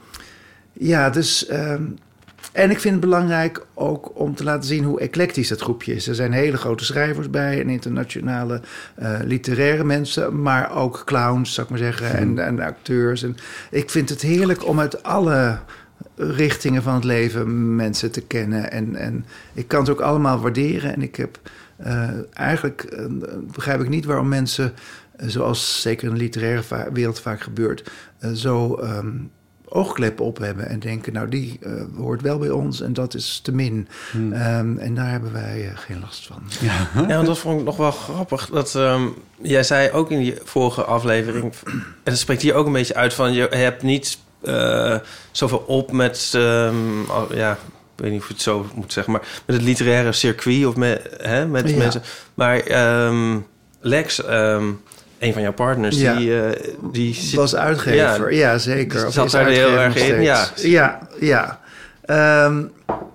ja, dus... Um, en ik vind het belangrijk ook om te laten zien hoe eclectisch dat groepje is. Er zijn hele grote schrijvers bij en internationale uh, literaire mensen... maar ook clowns, zou ik maar zeggen, hmm. en, en acteurs. En ik vind het heerlijk om uit alle richtingen van het leven mensen te kennen. En, en ik kan het ook allemaal waarderen. En ik heb uh, eigenlijk, uh, begrijp ik niet waarom mensen... Uh, zoals zeker in de literaire va- wereld vaak gebeurt... Uh, zo... Um, oogkleppen op hebben en denken... nou, die uh, hoort wel bij ons en dat is te min. Hmm. Um, en daar hebben wij uh, geen last van.
Ja, ja, want dat vond ik nog wel grappig. Dat um, jij zei ook in die vorige aflevering... en dat spreekt hier ook een beetje uit van... je hebt niet uh, zoveel op met... Um, oh, ja, ik weet niet of je het zo moet zeggen... maar met het literaire circuit of met, hè, met ja. mensen. Maar um, Lex... Um, een van jouw partners, ja. die... Uh, die zit,
was uitgever, ja, ja zeker.
Of zat daar heel erg in, ja.
Ja, ja. Um,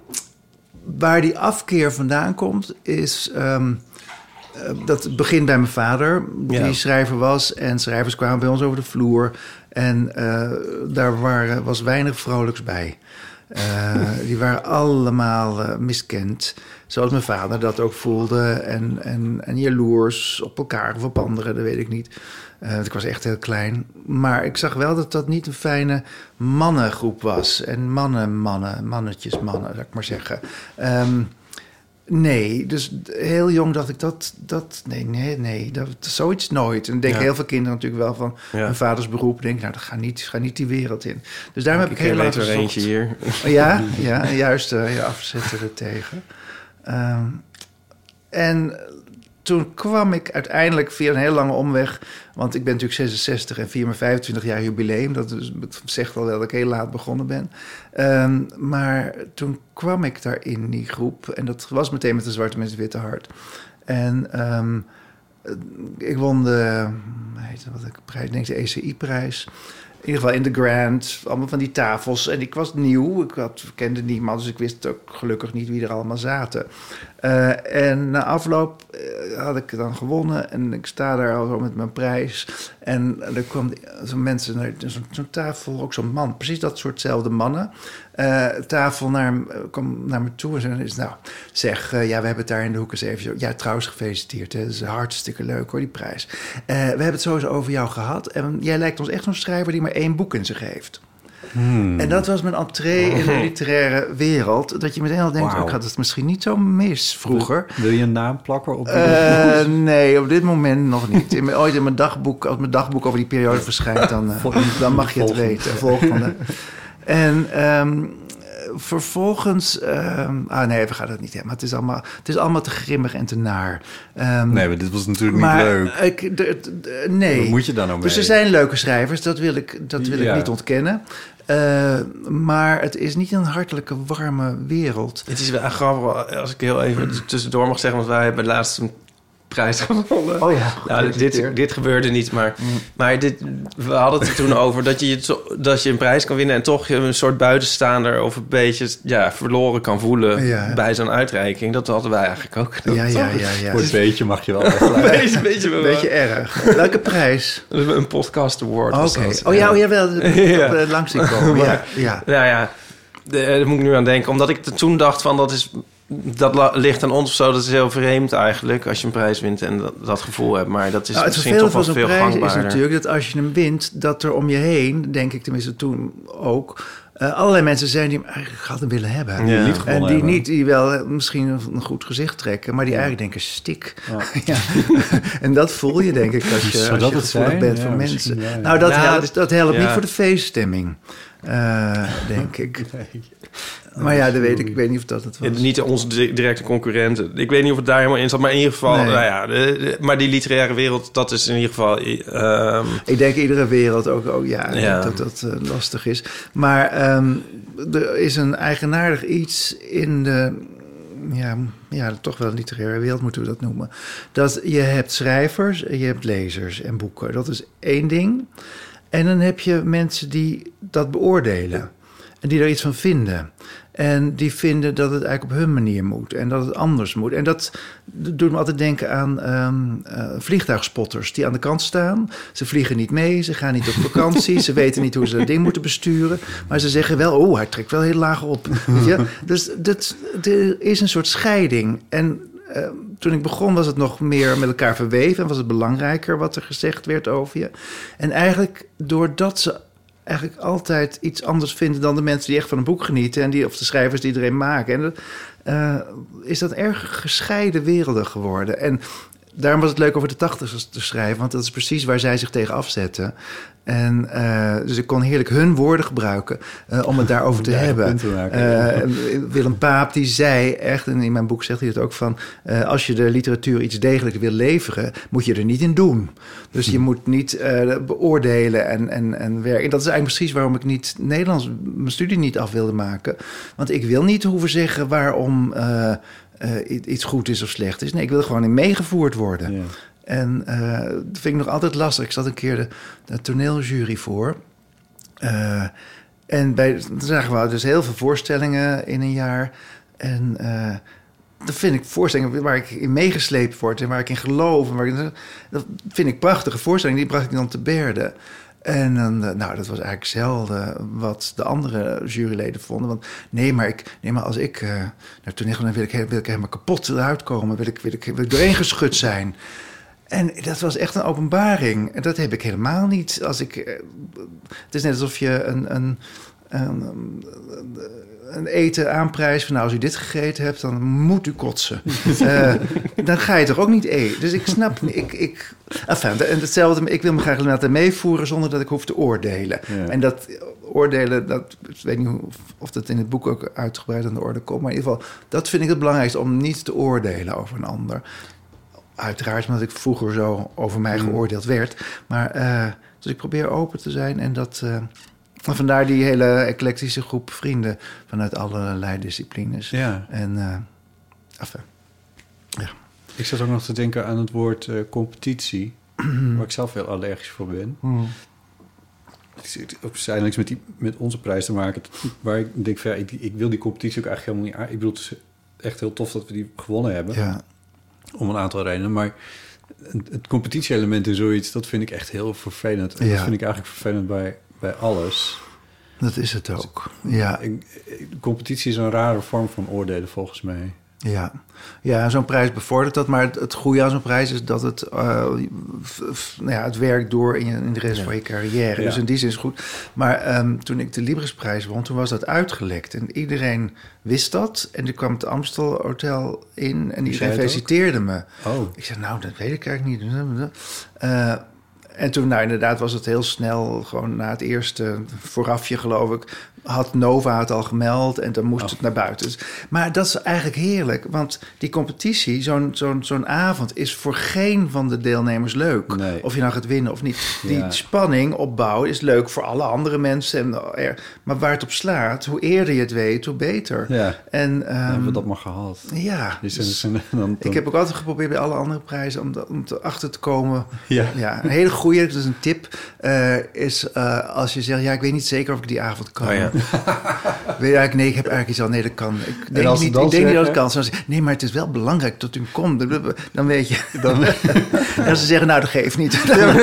waar die afkeer vandaan komt, is... Um, uh, dat begint bij mijn vader, die ja. schrijver was. En schrijvers kwamen bij ons over de vloer. En uh, daar waren, was weinig vrolijks bij. Uh, die waren allemaal uh, miskend. Zoals mijn vader dat ook voelde. En, en, en jaloers op elkaar of op anderen, dat weet ik niet. Uh, ik was echt heel klein. Maar ik zag wel dat dat niet een fijne mannengroep was. En mannen, mannen, mannetjes, mannen, zou ik maar zeggen. Um, nee, dus heel jong dacht ik dat... dat nee, nee, nee, dat, zoiets nooit. En ik denk ja. heel veel kinderen natuurlijk wel van... Ja. Mijn vaders beroep, denk nou, dat gaat niet, ga niet die wereld in. Dus daarom heb ik, ik heel lang gezocht.
eentje hier.
Ja, ja, juist uh, je afzetten er tegen. Um, en toen kwam ik uiteindelijk via een heel lange omweg... want ik ben natuurlijk zesenzestig en vier mijn vijfentwintig jaar jubileum. Dat, is, dat zegt al wel dat ik heel laat begonnen ben. Um, maar toen kwam ik daar in die groep... en dat was meteen met de Zwarte Mensen Witte Hart. En um, ik won de, heet het, wat ik prijs, ik denk de E C I-prijs. In ieder geval in de Grand, allemaal van die tafels. En ik was nieuw, ik had, kende niemand, dus ik wist ook gelukkig niet wie er allemaal zaten. Uh, en na afloop uh, had ik dan gewonnen en ik sta daar al zo met mijn prijs. En er kwam zo'n mensen naar zo'n, zo'n tafel, ook zo'n man, precies dat soortzelfde mannen. Uh, tafel naar, uh, kwam naar me toe en zei, nou, zeg, uh, ja, we hebben het daar in de hoek eens even zo. Ja, trouwens gefeliciteerd, hè. Dat is hartstikke leuk hoor, die prijs. Uh, we hebben het sowieso over jou gehad en jij lijkt ons echt zo'n schrijver die maar één boek in zich heeft. Hmm. En dat was mijn entree in de literaire wereld. Dat je meteen al denkt, wow. oh, ik had het misschien niet zo mis vroeger.
Wil, wil je een naam plakken? Op
uh, nee, op dit moment nog niet. In mijn, ooit in mijn dagboek, als mijn dagboek over die periode verschijnt, dan, uh, dan mag je het weten. Volgende. En um, vervolgens... Um, ah nee, we gaan het niet hebben. Het is allemaal, het is allemaal te grimmig en te naar. Um,
nee, maar dit was natuurlijk
maar
niet leuk.
Ik, de, de, nee.
Wat moet je dan nou mee?
Dus er zijn leuke schrijvers, dat wil ik, dat wil ja. ik niet ontkennen. Uh, maar het is niet een hartelijke, warme wereld.
Het is wel grappig, als ik heel even tussendoor mag zeggen... want wij hebben laatst een prijs gewonnen.
Oh ja.
Nou, dit, dit gebeurde niet, maar, mm. maar dit, we hadden het er toen over... Dat je, dat je een prijs kan winnen en toch je een soort buitenstaander... of een beetje ja, verloren kan voelen ja. bij zo'n uitreiking. Dat hadden wij eigenlijk ook.
Ja, ja, ja, ja.
Voor het beetje mag je wel.
Beetje, beetje, wel. beetje erg. Welke prijs?
Een podcast award.
Oké. Okay. Oh ja, oh, jawel. Ja. Op, langs zien komen. Ja, ja.
Nou ja, daar moet ik nu aan denken. Omdat ik toen dacht van dat is... Dat ligt aan ons of zo. Dat is heel vreemd eigenlijk als je een prijs wint en dat, dat gevoel hebt. Maar dat is nou, misschien toch wel veel gangbaarder. Het vervelende van zo'n prijs is natuurlijk dat als je hem wint... dat er om je heen, denk ik tenminste toen ook... Uh, allerlei mensen zijn die hem eigenlijk hadden willen hebben. Ja.
Niet en die hebben. niet, die wel misschien een goed gezicht trekken... maar die ja. eigenlijk denken, stik. Ja. ja. En dat voel je denk ik als je, als je gevoelig bent ja, voor mensen. Ja, ja. Nou, dat, ja, helpt, dat helpt ja. niet voor de feeststemming. Uh, denk ik. Nee. Maar ja, dat weet ik. Ik weet niet of dat het was.
Ja, niet onze directe concurrenten. Ik weet niet of het daar helemaal in zat. Maar in ieder geval, nee. nou ja, de, de, maar die literaire wereld, dat is in ieder geval... Um...
Ik denk iedere wereld ook, ook ja, ja. dat dat uh, lastig is. Maar um, er is een eigenaardig iets in de... Ja, ja, toch wel literaire wereld moeten we dat noemen. Dat je hebt schrijvers, je hebt lezers en boeken. Dat is één ding. En dan heb je mensen die dat beoordelen. En die er iets van vinden. En die vinden dat het eigenlijk op hun manier moet. En dat het anders moet. En dat doet me altijd denken aan um, uh, vliegtuigspotters die aan de kant staan. Ze vliegen niet mee, ze gaan niet op vakantie. Ze weten niet hoe ze dat ding moeten besturen. Maar ze zeggen wel, oh, hij trekt wel heel laag op. Weet je? Dus dat, er is een soort scheiding. En uh, toen ik begon was het nog meer met elkaar verweven. En was het belangrijker wat er gezegd werd over je. En eigenlijk doordat ze... eigenlijk altijd iets anders vinden dan de mensen die echt van een boek genieten... en die, of de schrijvers die erin maken. En uh, is dat erg gescheiden werelden geworden. En daarom was het leuk over de tachtigers te schrijven... want dat is precies waar zij zich tegen afzetten. En uh, dus ik kon heerlijk hun woorden gebruiken uh, om het daarover te ja, hebben. Uh, Willem Paap die zei echt, en in mijn boek zegt hij het ook van... Uh, als je de literatuur iets degelijks wil leveren, moet je er niet in doen. Dus je moet niet uh, beoordelen en, en, en werken. En dat is eigenlijk precies waarom ik niet Nederlands mijn studie niet af wilde maken. Want ik wil niet hoeven zeggen waarom uh, uh, iets goed is of slecht is. Nee, ik wil er gewoon in meegevoerd worden. Ja. En uh, dat vind ik nog altijd lastig. Ik zat een keer de, de toneeljury voor. Uh, en bij, dan zagen we dus heel veel voorstellingen in een jaar. En uh, dat vind ik voorstellingen waar ik in meegesleept word... en waar ik in geloof. En waar ik, dat vind ik prachtige voorstellingen. Die bracht ik dan te berde. En dan, nou, dat was eigenlijk zelden wat de andere juryleden vonden. Want nee, maar, ik, nee, maar als ik uh, naar toneel ga, dan wil ik, wil ik helemaal kapot eruit komen. Wil ik, wil ik, wil ik doorheen geschud zijn. En dat was echt een openbaring. En dat heb ik helemaal niet. Als ik, het is net alsof je een, een, een, een eten aanprijst van... nou, als u dit gegeten hebt, dan moet u kotsen. uh, dan ga je toch ook niet eten. Dus ik snap... Ik, ik, enfin, en hetzelfde, ik wil me graag laten meevoeren... zonder dat ik hoef te oordelen. Ja. En dat oordelen, dat, ik weet niet of, of dat in het boek ook uitgebreid aan de orde komt... maar in ieder geval, dat vind ik het belangrijkste... om niet te oordelen over een ander... Uiteraard, omdat ik vroeger zo over mij geoordeeld werd. Maar uh, dus ik probeer open te zijn. En dat uh, vandaar die hele eclectische groep vrienden vanuit allerlei disciplines.
Ja.
En uh, enfin, ja.
Ik zat ook nog te denken aan het woord uh, competitie, waar ik zelf heel allergisch voor ben.
Mm.
Het heeft ook waarschijnlijk met, die, met onze prijs te maken, waar ik denk van, ja, ik, ik wil die competitie ook eigenlijk helemaal niet aan. Ik bedoel, het is echt heel tof dat we die gewonnen hebben,
Ja.
om een aantal redenen, maar het, het competitie-element in zoiets, dat vind ik echt heel vervelend. En
Ja.
dat vind ik eigenlijk vervelend bij, bij alles.
Dat is het ook. Ja,
Ik, ik, competitie is een rare vorm van oordelen, volgens mij.
ja. ja zo'n prijs bevordert dat. Maar het, het goede aan zo'n prijs is dat het, uh, f, f, nou ja, het werkt door in, je, in de rest
Ja.
van je carrière.
Ja.
Dus in die zin is het goed. Maar um, toen ik de Librisprijs won, toen was dat uitgelekt. En iedereen wist dat. En er kwam het Amstel Hotel in en
zei
iedereen
het ook?
feliciteerde me.
Oh,
Ik zei, nou, dat weet ik eigenlijk niet. Uh, en toen, nou inderdaad, was het heel snel, gewoon na het eerste voorafje, geloof ik, had Nova het al gemeld en dan moest
Oh.
het naar buiten. Dus, maar dat is eigenlijk heerlijk, want die competitie, zo'n zo'n zo'n avond, is voor geen van de deelnemers leuk.
Nee.
Of je nou gaat winnen of niet. Die
Ja.
spanning opbouwen is leuk voor alle andere mensen. En, maar waar het op slaat, hoe eerder je het weet, hoe beter.
ja.
En,
Um, hebben we
um,
dat maar gehad.
ja,
Dus,
dus
en, dan, dan,
ik heb ook altijd geprobeerd bij alle andere prijzen om, de, om erachter te komen.
Ja.
Ja, een hele goede, dus een tip, uh, is uh, als je zegt, ja, ik weet niet zeker of ik die avond kan.
Oh ja.
Weet je eigenlijk, nee, ik heb eigenlijk iets al, nee, dat kan. Ik denk
als ze
niet,
dan
ik denk niet dat
zeggen-
het kan. Ze zeggen, nee, maar het is wel belangrijk dat u komt. Dan weet je. Dan, en ze zeggen, nou, dat geeft niet.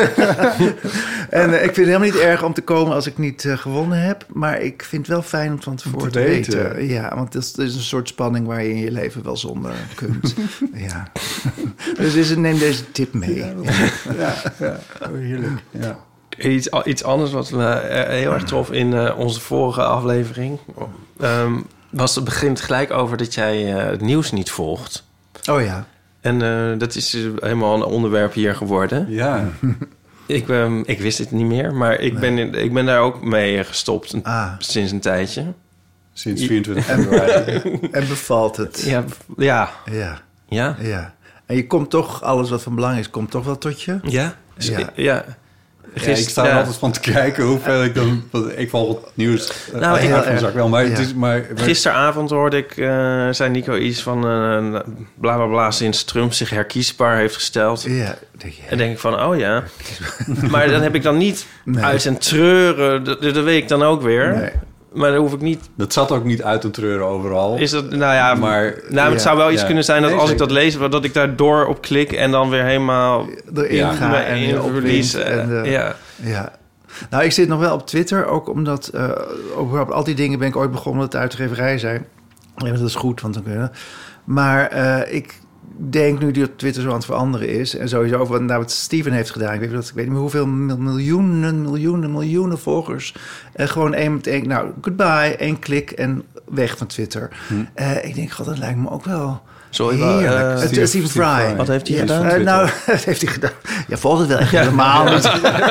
En uh, ik vind het helemaal niet erg om te komen als ik niet uh, gewonnen heb. Maar ik vind het wel fijn om van tevoren te,
te
weten.
weten.
Ja, want dat is, dat is een soort spanning waar je in je leven wel zonder kunt. Ja. Dus, dus neem deze tip mee. Ja.
Ja, ja. Oh, heerlijk. Ja.
Iets, iets anders wat me eh, heel erg trof in uh, onze vorige aflevering... Um, was het begint gelijk over dat jij uh, het nieuws niet volgt.
Oh ja.
En uh, dat is uh, helemaal een onderwerp hier geworden.
Ja.
Ik, um, ik wist het niet meer, maar ik,
Nee.
ben, in, ik ben daar ook mee gestopt een,
Ah,
sinds een tijdje.
Sinds vierentwintig februari.
en bevalt het.
Ja, ja,
Ja,
ja,
ja. En je komt toch, alles wat van belang is, komt toch wel tot je?
ja. Dus
Ja.
ik- ja.
Ja, ik sta er
ja.
altijd van te kijken hoeveel ik dan... want ik volg het nieuws.
Nou,
Nou,
ik-
ik van de zak wel, maar,
Ja.
het is, maar, maar
Gisteravond hoorde ik, uh, zei Nico iets van... Uh, bla bla bla, sinds Trump zich herkiesbaar heeft gesteld.
Ja. Denk je,
En denk ik van, oh ja. Maar dan heb ik dan niet
Nee.
uit en treuren. Dat, dat weet ik dan ook weer.
Nee.
Maar dan hoef ik niet...
dat zat ook niet uit te treuren overal.
Is dat, nou ja,
Maar-
nou, het
Ja.
zou wel iets
Ja.
kunnen zijn dat
Nee,
als ik
zeker.
dat lees... dat ik daar door op klik en dan weer helemaal...
Erin
Ja.
gaan en
in
je opwint
verlies.
en,
uh,
eh,
ja.
Ja. Nou, ik zit nog wel op Twitter, ook omdat uh, op al die dingen ben ik ooit begonnen dat het uitgeverij zijn. Ja, dat is goed, want dan kunnen. Maar uh, ik denk nu dat Twitter zo aan het veranderen is en sowieso wat, nou, wat Steven heeft gedaan. Ik weet, dat, ik weet niet meer hoeveel mil- miljoenen, miljoenen, miljoenen volgers. Uh, gewoon één met één, nou, goodbye, één klik en weg van Twitter.
Hm.
Uh, ik denk, god, dat lijkt me ook wel.
Sorry, wel,
Heerlijk.
uh,
Het is
Steve-
Stephen
Steve
Fry.
Fry.
Wat heeft hij
Ja,
gedaan?
eh,
Twitter.
nou, dat heeft hij gedaan. Ja, volgt het wel echt helemaal niet.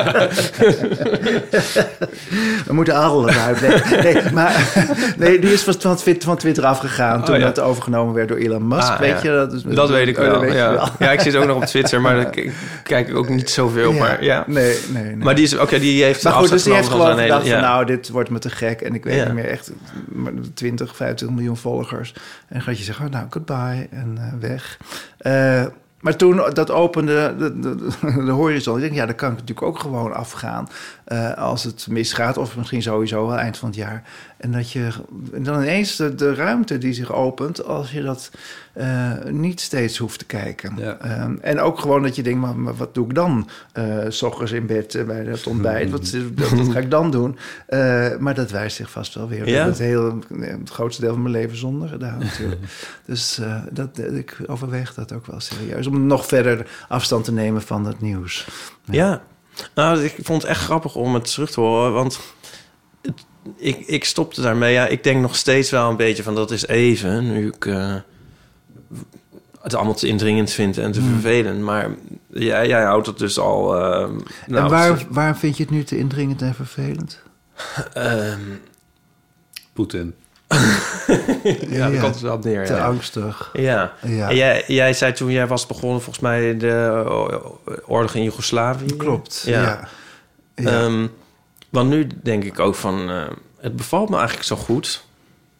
We moeten alles uitleggen. Nee, maar nee, die is van, van, Twitter, van Twitter afgegaan
Oh,
toen
ja.
dat overgenomen werd door Elon Musk.
Ah,
weet
ja.
je? Dat, is,
Dat weet ik
oh, dat
wel,
weet je
ja.
wel.
Ja, ik zit ook nog op Twitter, maar daar k- kijk ik ook niet zoveel.
Ja.
Maar, ja.
Nee, nee, nee.
maar die is, oké, die heeft
Maar goed, dus die heeft
afstand
gewoon
genomen
gedacht
van
van,
zijn hele-
nou, dit wordt me te gek. En ik weet
Ja.
niet meer echt, maar twintig, vijfentwintig miljoen volgers. En dan gaat je zeggen, oh, nou, goodbye en uh, weg. Uh, maar toen dat opende de, de, de horizon. Ik denk, ja, dan kan ik natuurlijk ook gewoon afgaan. Uh, als het misgaat, of misschien sowieso wel eind van het jaar. En dat je en dan ineens de, de ruimte die zich opent als je dat uh, niet steeds hoeft te kijken.
Ja.
Um, en ook gewoon dat je denkt, maar, maar wat doe ik dan? Uh, 's ochtends in bed uh, bij het ontbijt. Wat, wat, wat ga ik dan doen? Uh, maar dat wijst zich vast wel weer.
Ja.
Ik heb het, heel, het grootste deel van mijn leven zonder gedaan natuurlijk. Dus uh, dat, ik overweeg dat ook wel serieus. Om nog verder afstand te nemen van het nieuws.
Ja, nou, ik vond het echt grappig om het terug te horen, want het, ik, ik stopte daarmee. Ja, ik denk nog steeds wel een beetje van dat is even, nu ik uh, het allemaal te indringend vind en te
Hmm.
vervelend. Maar jij, jij houdt het dus al... Uh, nou,
en waar, waar vind je het nu te indringend en vervelend?
Um,
Poetin.
ja, dat komt er wel op neer.
Te
Ja.
angstig.
Ja.
Ja.
En jij, jij zei toen jij was begonnen, volgens mij de uh, oorlog in Joegoslavië.
Klopt,
Ja.
ja. ja.
Um, want nu denk ik ook van, uh, het bevalt me eigenlijk zo goed.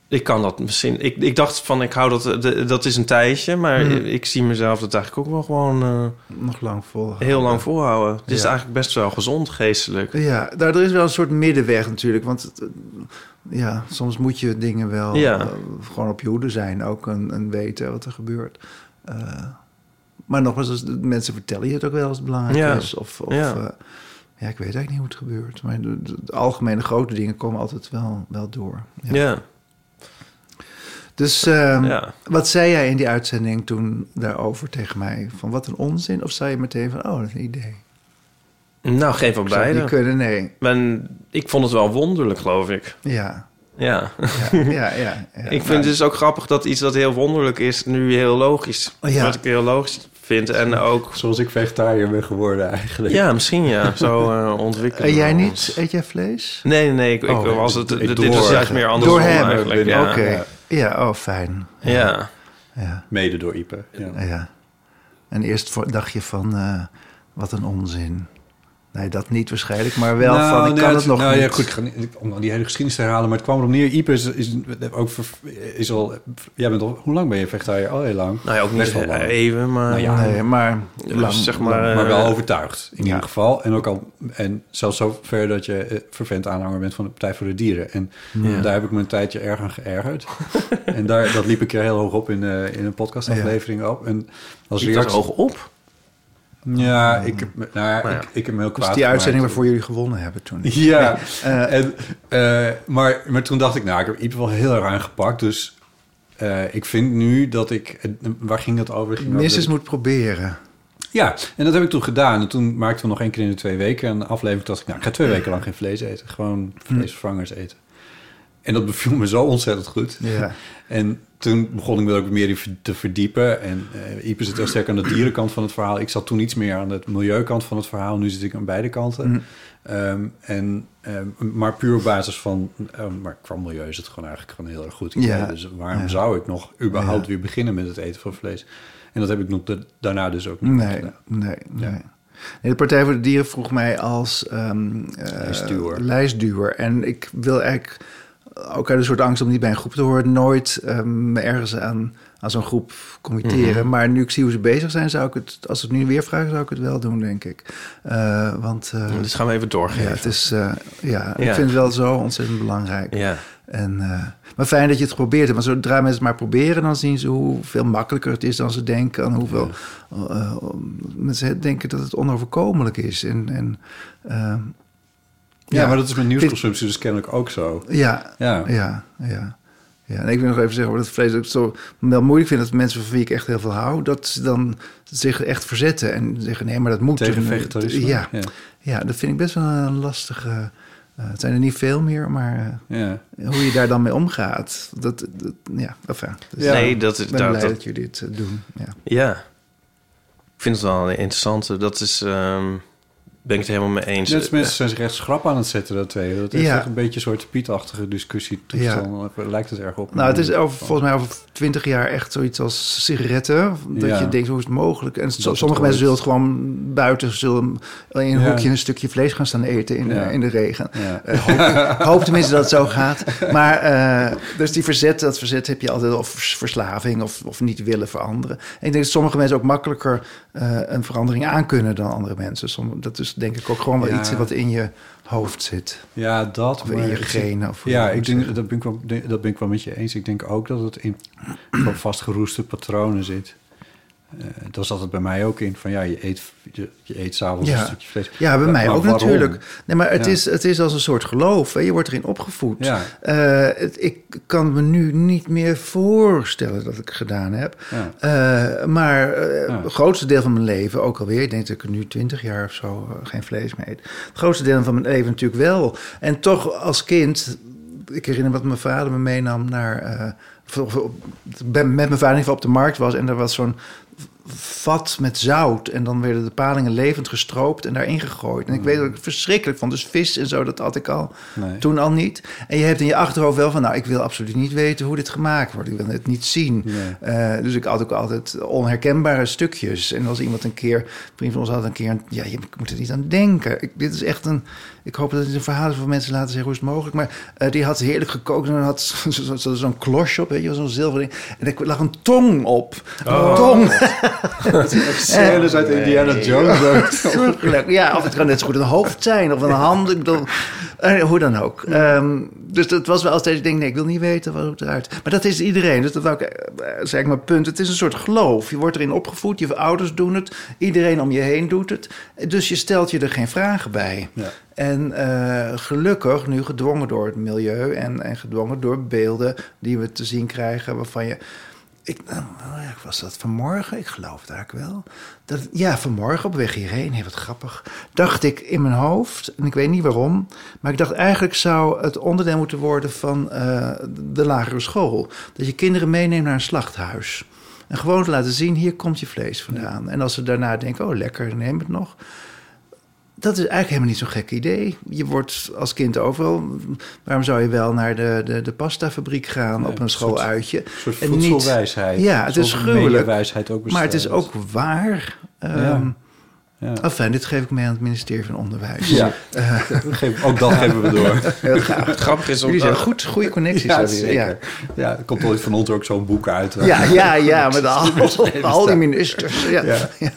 ik kan dat misschien... Ik, ik dacht van, ik hou dat... De, dat is een tijdje, maar
Hmm.
ik zie mezelf dat eigenlijk ook wel gewoon... Uh,
nog lang volhouden.
Heel lang volhouden. Het is
Ja.
eigenlijk best wel gezond, geestelijk.
Ja, daar er is wel een soort middenweg natuurlijk. Want het, ja, soms moet je dingen wel
Ja.
uh, gewoon op je hoede zijn. Ook en, en weten wat er gebeurt. Uh, maar nogmaals, als de mensen vertellen je het ook wel als het belangrijk
Ja.
is. Of, of
Ja.
uh, ja, ik weet eigenlijk niet hoe het gebeurt. Maar de, de, de algemene grote dingen komen altijd wel, wel door. Ja.
Ja.
Dus um,
Ja.
wat zei jij in die uitzending toen daarover tegen mij? Van wat een onzin? Of zei je meteen van, oh, dat is een idee?
Nou, geen van
Ik zou het
beide.
niet kunnen, nee.
Men, ik vond het wel wonderlijk, geloof ik.
Ja,
Ja.
ja, ja. ja, ja.
Ik vind het dus ook grappig dat iets dat heel wonderlijk is... nu heel logisch,
Ja.
wat ik heel logisch vind. En ook...
Zoals ik vegetariër ben geworden eigenlijk.
Ja, misschien ja. Zo uh, ontwikkelen.
En jij
we
niet?
ons.
Eet jij vlees?
Nee, nee, nee. Ik, ik
Oh,
was het,
ik
dit
door-
is juist meer andersom
Door hem.
eigenlijk. Ja.
Oké.
Ja.
Ja, oh, fijn.
Ja.
Ja,
Mede door Ipe. Ja.
ja. En eerst voor- dacht je van, uh, wat een onzin. Nee, dat niet waarschijnlijk, maar wel
Nou,
van, ik
nee,
kan
het-
het nog
nou,
niet.
Ja, goed, ik ga niet, om die hele geschiedenis te herhalen, maar het kwam erop neer. Ipe is, is, ook ver- is al... Jij bent al... Hoe lang ben je vegetariër? Al heel lang.
Nou ja, ook niet
Best wel lang.
even, maar...
Nou ja,
Nee, maar
dus
lang,
zeg maar...
lang.
maar wel
eh,
overtuigd, in
ja.
ieder geval. En ook al, en zelfs zo ver dat je eh, vervent aanhanger bent van de Partij voor de Dieren. En
Ja.
daar heb ik me een tijdje erg aan geërgerd. en daar, dat liep ik er heel hoog op in, uh, in een podcastaflevering op. En als
Ik was
reactie...
hoog op.
Ja, ik, heb me- nou ja,
Nou ja.
ik, ik heb me heel
Dat
kwaad
is die uitzending
gemaakt.
waarvoor jullie gewonnen hebben toen.
Ja,
Eh,
en, uh, maar, maar toen dacht ik, nou, ik heb Ipe wel heel erg aangepakt. Dus uh, ik vind nu dat ik... Uh, waar ging dat over? Ging
Missus
over
moet proberen.
Ja, en dat heb ik toen gedaan. En toen maakten we nog één keer in de twee weken een aflevering. Dacht ik, nou, ik ga twee weken lang geen vlees eten. Gewoon vleesvervangers eten. En dat beviel me zo ontzettend goed.
Ja.
En toen begon ik me er ook meer in te verdiepen. En uh, Ipe zit heel sterk aan de dierenkant van het verhaal. Ik zat toen iets meer aan de milieukant van het verhaal. Nu zit ik aan beide kanten.
Mm.
Um, en, um, maar puur op basis van... Um, maar qua milieu is het gewoon eigenlijk gewoon een heel erg goed idee.
Ja.
Dus waarom
Ja.
zou ik nog überhaupt
Ja.
weer beginnen met het eten van vlees? En dat heb ik nog de, daarna dus ook niet
Nee,
gedaan.
nee, nee.
Ja.
nee. De Partij voor de Dieren vroeg mij als um, uh,
Lijstduwer.
lijstduwer. En ik wil eigenlijk, ook uit een soort angst om niet bij een groep te horen... nooit um, me ergens aan, aan zo'n groep committeren.
Mm-hmm.
Maar nu ik zie hoe ze bezig zijn, zou ik het... als ze het nu weer vragen, zou ik het wel doen, denk ik. Uh, want uh,
Dus gaan we even doorgeven.
ja, het is, uh, ja, ik
Ja.
vind het wel zo ontzettend belangrijk.
Ja.
En, uh, maar fijn dat je het probeert. Maar zodra mensen het maar proberen, dan zien ze hoeveel makkelijker het is dan ze denken. En hoeveel uh, mensen denken dat het onoverkomelijk is. En, en, uh,
Ja,
ja,
maar dat is met nieuwsconsumptie dus kennelijk ook zo.
ja,
Ja.
ja, ja. Ja, en ik wil nog even zeggen over dat vlees dat ik zo wel moeilijk vind dat mensen van wie ik echt heel veel hou, dat ze dan zich echt verzetten en zeggen nee, maar dat moet.
Tegen
En,
vegetarisme.
Ja,
ja.
ja, dat vind ik best wel een lastige. Uh, het zijn er niet veel meer, maar uh,
Ja.
hoe je daar dan mee omgaat, dat, dat ja, enfin, dus
Ja.
Nee, dat is...
ik ben
dat,
blij
dat,
dat jullie dit uh, doen. Ja.
ja. Ik vind het wel een interessante. Dat is... Um, ben ik het helemaal mee eens.
Net als mensen zijn zich echt schrap aan het zetten, dat twee. Dat is
Ja.
echt een beetje een soort Piet-achtige discussie. Toestand, lijkt het erg op.
Nou, het is over, volgens mij over twintig jaar echt zoiets als sigaretten. Dat
Ja.
je denkt, hoe is het mogelijk? En so-
het
sommige
ooit-
mensen zullen het gewoon buiten... zullen in een
Ja.
hoekje een stukje vlees gaan staan eten in,
Ja.
uh, in de regen.
Ja.
Uh, hoop, ik hoop tenminste dat het zo gaat. Maar uh, dus die verzet, dat verzet heb je altijd... of verslaving of, of niet willen veranderen. En ik denk dat sommige mensen ook makkelijker... Uh, een verandering aankunnen dan andere mensen. Somm- dat is denk ik ook gewoon wel
Ja.
iets wat in je hoofd zit.
Ja, dat.
Of in
maar
je
ik-
genen. Of hoe
Ja,
je
ik
het moet
denk, dat, ben ik wel, dat ben ik wel met je eens. Ik denk ook dat het in van vastgeroeste patronen zit. Uh, dat zat het bij mij ook in. Van ja, je eet, je, je eet s'avonds
Ja.
een stukje vlees.
Ja, bij
Maar-
mij
maar
ook
waarom?
natuurlijk. Nee, maar het,
Ja.
is, het is als een soort geloof. Hè? Je wordt erin opgevoed.
Ja.
Uh, het, ik kan me nu niet meer voorstellen dat ik het gedaan heb.
Ja.
Uh, maar uh,
Ja.
het grootste deel van mijn leven, ook alweer... ik denk dat ik nu twintig jaar of zo uh, geen vlees meer eet. Het grootste deel van mijn leven natuurlijk wel. En toch als kind... Ik herinner wat mijn vader me meenam naar... Uh, voor- voor- met mijn vader in ieder geval op de markt was... en er was zo'n vat met zout. En dan werden de palingen levend gestroopt en daarin gegooid. En ik weet dat ik het verschrikkelijk vond. Dus vis en zo, dat had ik al
Nee.
toen al niet. En je hebt in je achterhoofd wel van... nou, ik wil absoluut niet weten hoe dit gemaakt wordt. Ik wil het niet zien.
Nee.
Uh, dus ik had ook altijd onherkenbare stukjes. En als iemand een keer... een vriend van ons had een keer... Een, ja, je moet er niet aan denken. Ik, dit is echt een... Ik hoop dat het een verhaal is voor mensen laten zeggen hoe is het mogelijk. Maar uh, die had heerlijk gekookt en dan had zo'n zo, zo, zo'n klosje op, weet je, zo'n zilverding. En er lag een tong op.
Oh.
Een tong.
Scènes uit Indiana Jones.
Ja, of het kan net zo goed een hoofd zijn of een hand. Ik bedoel, uh, hoe dan ook. Um, dus dat was wel altijd, ik denk, nee, ik wil niet weten hoe het eruit. Maar dat is iedereen. Dus dat wou ik, uh, zeg ik maar, punt. Het is een soort geloof. Je wordt erin opgevoed, je ouders doen het. Iedereen om je heen doet het. Dus je stelt je er geen vragen bij. Ja. En uh, gelukkig nu gedwongen door het milieu en, en gedwongen door beelden die we te zien krijgen waarvan je... Ik, nou, was dat vanmorgen? Ik geloof het eigenlijk wel. Dat, ja, vanmorgen op weg hierheen, heel wat grappig, dacht ik in mijn hoofd, en ik weet niet waarom, maar ik dacht eigenlijk zou het onderdeel moeten worden van uh, de lagere school. Dat je kinderen meeneemt naar een slachthuis. En gewoon te laten zien, hier komt je vlees vandaan. Ja. En als ze daarna denken, oh lekker, neem het nog. Dat is eigenlijk helemaal niet zo'n gek idee. Je wordt als kind overal... Waarom zou je wel naar de, de, de pastafabriek gaan, ja, op een schooluitje?
Een soort voedselwijsheid.
Niet, ja, het is gruwelijk.
Ook
maar het is ook waar. Um,
ja. Ja.
Enfin, dit geef ik mee aan het ministerie van Onderwijs.
Ja, uh, ook dat geven we door.
Heel graag.
Het grappige is...
Jullie zijn goed, goede connecties.
Ja,
zeker. Ja.
Ja, er komt ooit van ons ook zo'n boek uit.
Ja, ja, ja, met al, al die ministers. Ja. Ja. Ja.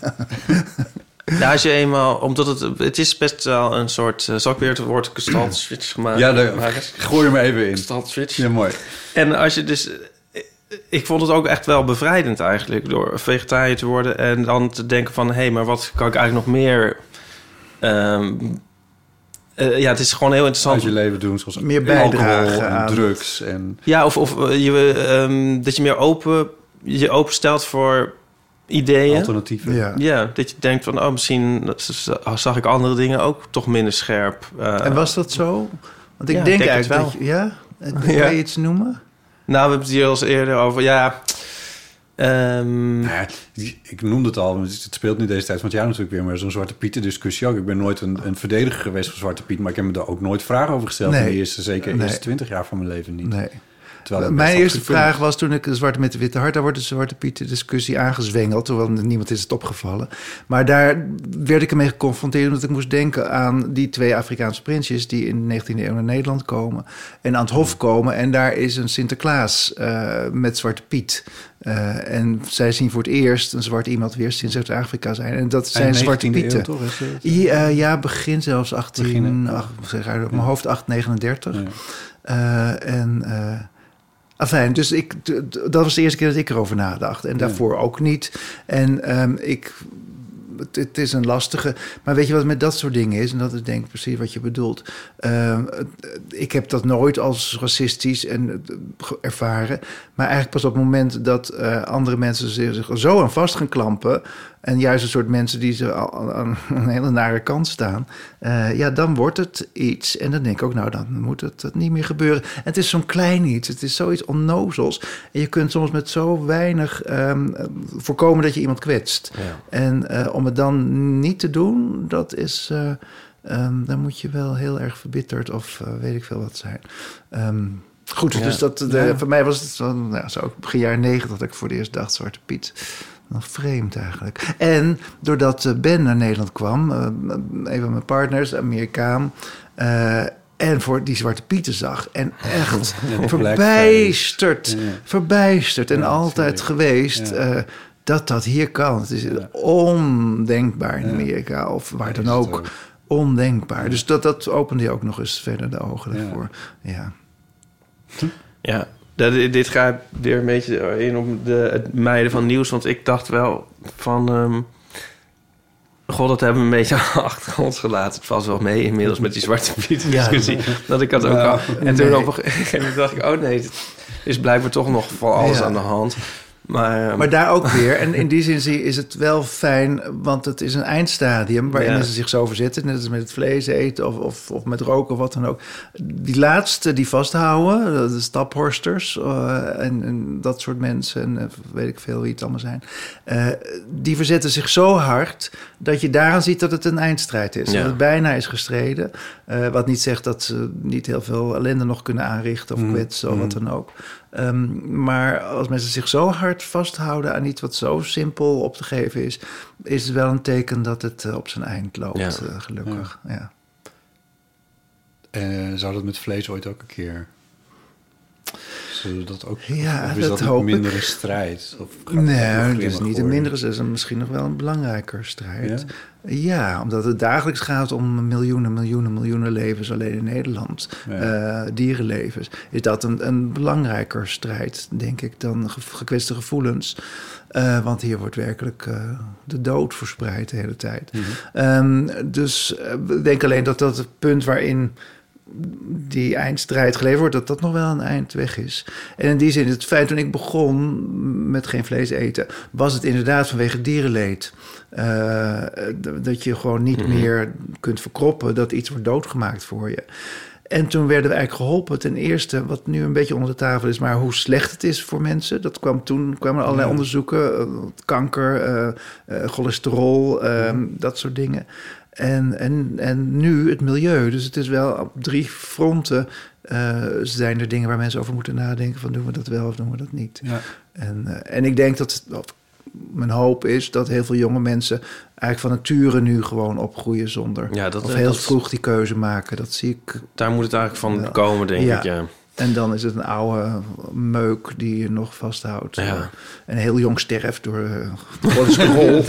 Ja, als je eenmaal... Omdat het... Het is best wel een soort... Uh, zal ik weer het woord gestaltswitch gemaakt?
Ja, daar, gooi er maar even in.
Gestaltswitch.
Ja, mooi.
En als je dus... Ik vond het ook echt wel bevrijdend eigenlijk... door vegetariër te worden... en dan te denken van... hé, hey, maar wat kan ik eigenlijk nog meer... Um, uh, ja, het is gewoon heel interessant...
Uit je leven doen, zoals
meer bijdragen
en aan drugs. En...
Ja, of, of je, um, dat je meer open... je openstelt voor... ideeën.
Alternatieven.
Ja.
Ja, dat je denkt van... oh, misschien zag ik andere dingen ook toch minder scherp. Uh,
en was dat zo? Want ik
ja,
denk,
denk
eigenlijk
het
dat je... Ja? Kan
ja.
je iets noemen?
Nou, we hebben het hier al eens eerder over... Ja, um...
nou ja, ik noemde het al, het speelt nu deze tijd van het jaar natuurlijk weer... maar zo'n Zwarte Pieten discussie ook. Ik ben nooit een, een verdediger geweest van Zwarte Piet... maar ik heb me daar ook nooit vragen over gesteld...
Nee.
in de eerste, zeker de
nee.
eerste twintig jaar van mijn leven niet.
Nee.
Mijn
eerste vraag was toen ik de Zwarte met de Witte Hart... daar wordt de Zwarte Pieten discussie aangezwengeld... terwijl niemand is het opgevallen. Maar daar werd ik ermee geconfronteerd... omdat ik moest denken aan die twee Afrikaanse prinsjes... die in de negentiende eeuw naar Nederland komen... en aan het Hof komen. En daar is een Sinterklaas uh, met Zwarte Piet... Uh, en zij zien voor het eerst een zwart iemand weer sinds Zuid-Afrika zijn. En dat zijn Zwarte Pieten. Eeuw, toch, is het? Ja, ja, begin zelfs achttien... Begin, ach, zeg uit mijn hoofd acht negenendertig. Ja. Uh, en... Uh, Enfin, dus ik, dat was de eerste keer dat ik erover nadacht. En daarvoor ja. ook niet. En um, ik... Het, het is een lastige... Maar weet je wat met dat soort dingen is? En dat is denk ik precies wat je bedoelt. Uh, ik heb dat nooit als racistisch en, uh, ervaren. Maar eigenlijk pas op het moment dat uh, andere mensen zich zo aan vast gaan klampen... en juist een soort mensen die ze aan een hele nare kant staan... Uh, ja, dan wordt het iets. En dan denk ik ook, nou, dan moet het, het niet meer gebeuren. En het is zo'n klein iets. Het is zoiets onnozels. En je kunt soms met zo weinig um, voorkomen dat je iemand kwetst. Ja. En uh, om het dan niet te doen, dat is... Uh, um, dan moet je wel heel erg verbitterd of uh, weet ik veel wat zijn. Um, goed, ja. dus dat, de, ja. voor mij was het zo, nou, zo begin jaren negentig dat ik voor het eerst dacht, Zwarte Piet... Nou, vreemd eigenlijk. En doordat Ben naar Nederland kwam, uh, een van mijn partners, Amerikaan... Uh, en voor die Zwarte Pieten zag. En echt ja, verbijsterd. Ja. Verbijsterd. En ja, altijd geweest ja. uh, dat dat hier kan. Het is ja. ondenkbaar in Amerika. Ja. Of waar ja, dan ook. ook. Ondenkbaar. Ja. Dus dat, dat opende je ook nog eens verder de ogen ja. ervoor. Ja.
Ja. Dat, dit gaat weer een beetje in op de, het meiden van nieuws. Want ik dacht wel van... Um, God, dat hebben we een beetje achter ons gelaten. Het valt wel mee inmiddels met die Zwarte Piet discussie. Ja. Dat ik dat ook nou, al... En nee. toen op een gegeven moment dacht ik... oh nee, er is blijkbaar toch nog van alles ja. aan de hand. Maar, um...
maar daar ook weer. En in die zin zie- is het wel fijn, want het is een eindstadium waarin
Ja.
mensen zich zo verzetten. Net als met het vlees eten of, of, of met roken of wat dan ook. Die laatste die vasthouden, de staphorsters uh, en, en dat soort mensen, en uh, weet ik veel wie het allemaal zijn. Uh, die verzetten zich zo hard dat je daaraan ziet dat het een eindstrijd is.
Ja.
Dat het bijna is gestreden. Uh, wat niet zegt dat ze niet heel veel ellende nog kunnen aanrichten of
Mm.
kwetsen of
Mm.
wat dan ook. Um, maar als mensen zich zo hard vasthouden aan iets wat zo simpel op te geven is, is het wel een teken dat het uh, op zijn eind loopt,
Ja.
uh, gelukkig. Ja. Ja.
En zou dat met vlees ooit ook een keer... Zullen dat ook...
Ja,
of is
dat
dat
hoop
een
ik.
mindere strijd? Of gaat het nog
Nee, het is
grimmiger
niet een
worden?
mindere, het is een- misschien nog wel een belangrijker strijd.
Ja?
Ja, omdat het dagelijks gaat om miljoenen, miljoenen, miljoenen levens alleen in Nederland.
Ja.
Uh, dierenlevens. Is dat een, een belangrijker strijd, denk ik, dan ge- gekwetste gevoelens. Uh, want hier wordt werkelijk uh, de dood verspreid de hele tijd.
Mm-hmm.
Um, dus uh, ik denk alleen dat dat het punt waarin die eindstrijd geleverd wordt, dat dat nog wel een eind weg is. En in die zin, het feit toen ik begon met geen vlees eten, was het inderdaad vanwege dierenleed. Uh, d- dat je gewoon niet
Mm-hmm.
meer kunt verkroppen dat iets wordt doodgemaakt voor je. En toen werden we eigenlijk geholpen. Ten eerste, wat nu een beetje onder de tafel is, maar hoe slecht het is voor mensen. Dat kwam toen, kwamen er allerlei
Ja.
onderzoeken. uh, kanker, uh, uh, cholesterol, uh, dat soort dingen. En, en, en nu het milieu. Dus het is wel op drie fronten uh, zijn er dingen waar mensen over moeten nadenken. Van doen we dat wel of doen we dat niet?
Ja.
En, uh, en ik denk dat, dat mijn hoop is dat heel veel jonge mensen eigenlijk van nature nu gewoon opgroeien zonder.
Ja, dat,
of heel
dat,
vroeg die keuze maken. Dat zie ik.
daar moet het eigenlijk van
Ja.
komen, denk
Ja.
ik. Ja.
En dan is het een oude meuk die je nog vasthoudt.
Ja.
En heel jong sterft door uh, cholesterol.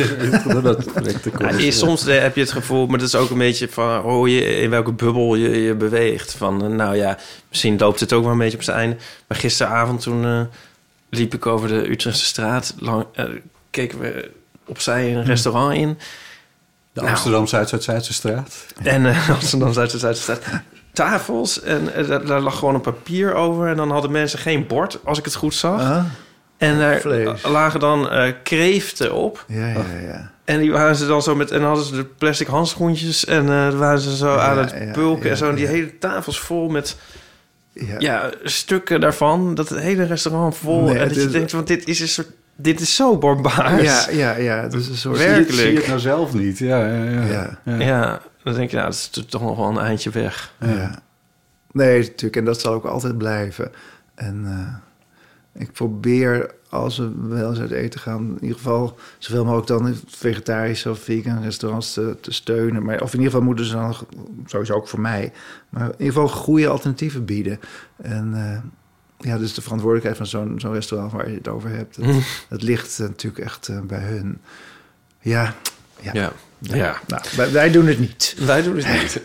Ja, eerst soms eh, heb je het gevoel, maar dat is ook een beetje van oh, je, in welke bubbel je je beweegt. Van, eh, nou ja, misschien loopt het ook wel een beetje op zijn einde. Maar gisteravond toen uh, liep ik over de Utrechtse straat. Lang, uh, keken we opzij een restaurant in.
De
Nou.
Amsterdam-Zuid-Zuid-Zuidse straat.
En uh, Amsterdam Zuid Zuid straat. Tafels en uh, daar, daar lag gewoon een papier over. En dan hadden mensen geen bord, als ik het goed zag.
Ah,
en daar
vlees.
lagen dan uh, kreeften op.
ja, ja, ja.
En die waren ze dan zo met... En dan hadden ze de plastic handschoentjes. En uh, waren ze zo
Ja,
aan het
ja,
pulken.
ja,
en zo. En die
ja.
hele tafels vol met
ja.
ja, stukken daarvan. Dat het hele restaurant vol.
Nee,
en
het
dat je
is-
denkt, want dit is een soort... Dit is zo barbaars.
Ja, ja, ja. Het is een soort...
Werk-
Zie je- Zie je het nou zelf niet? Ja, ja, ja.
Ja.
ja.
Ja, dan denk je, nou, dat is toch nog wel een eindje weg.
Ja. Nee, natuurlijk. En dat zal ook altijd blijven. En uh, ik probeer, als we wel eens uit eten gaan, in ieder geval zoveel mogelijk dan vegetarische of vegan restaurants te, te steunen. Maar, of in ieder geval moeten ze dan, sowieso ook voor mij, maar in ieder geval goede alternatieven bieden. En uh, ja, dus de verantwoordelijkheid van zo'n zo'n restaurant waar je het over hebt, dat, dat ligt uh, natuurlijk echt uh, bij hun. Ja, ja.
Ja. Ja.
Nou, wij, wij doen het niet.
Wij doen het niet.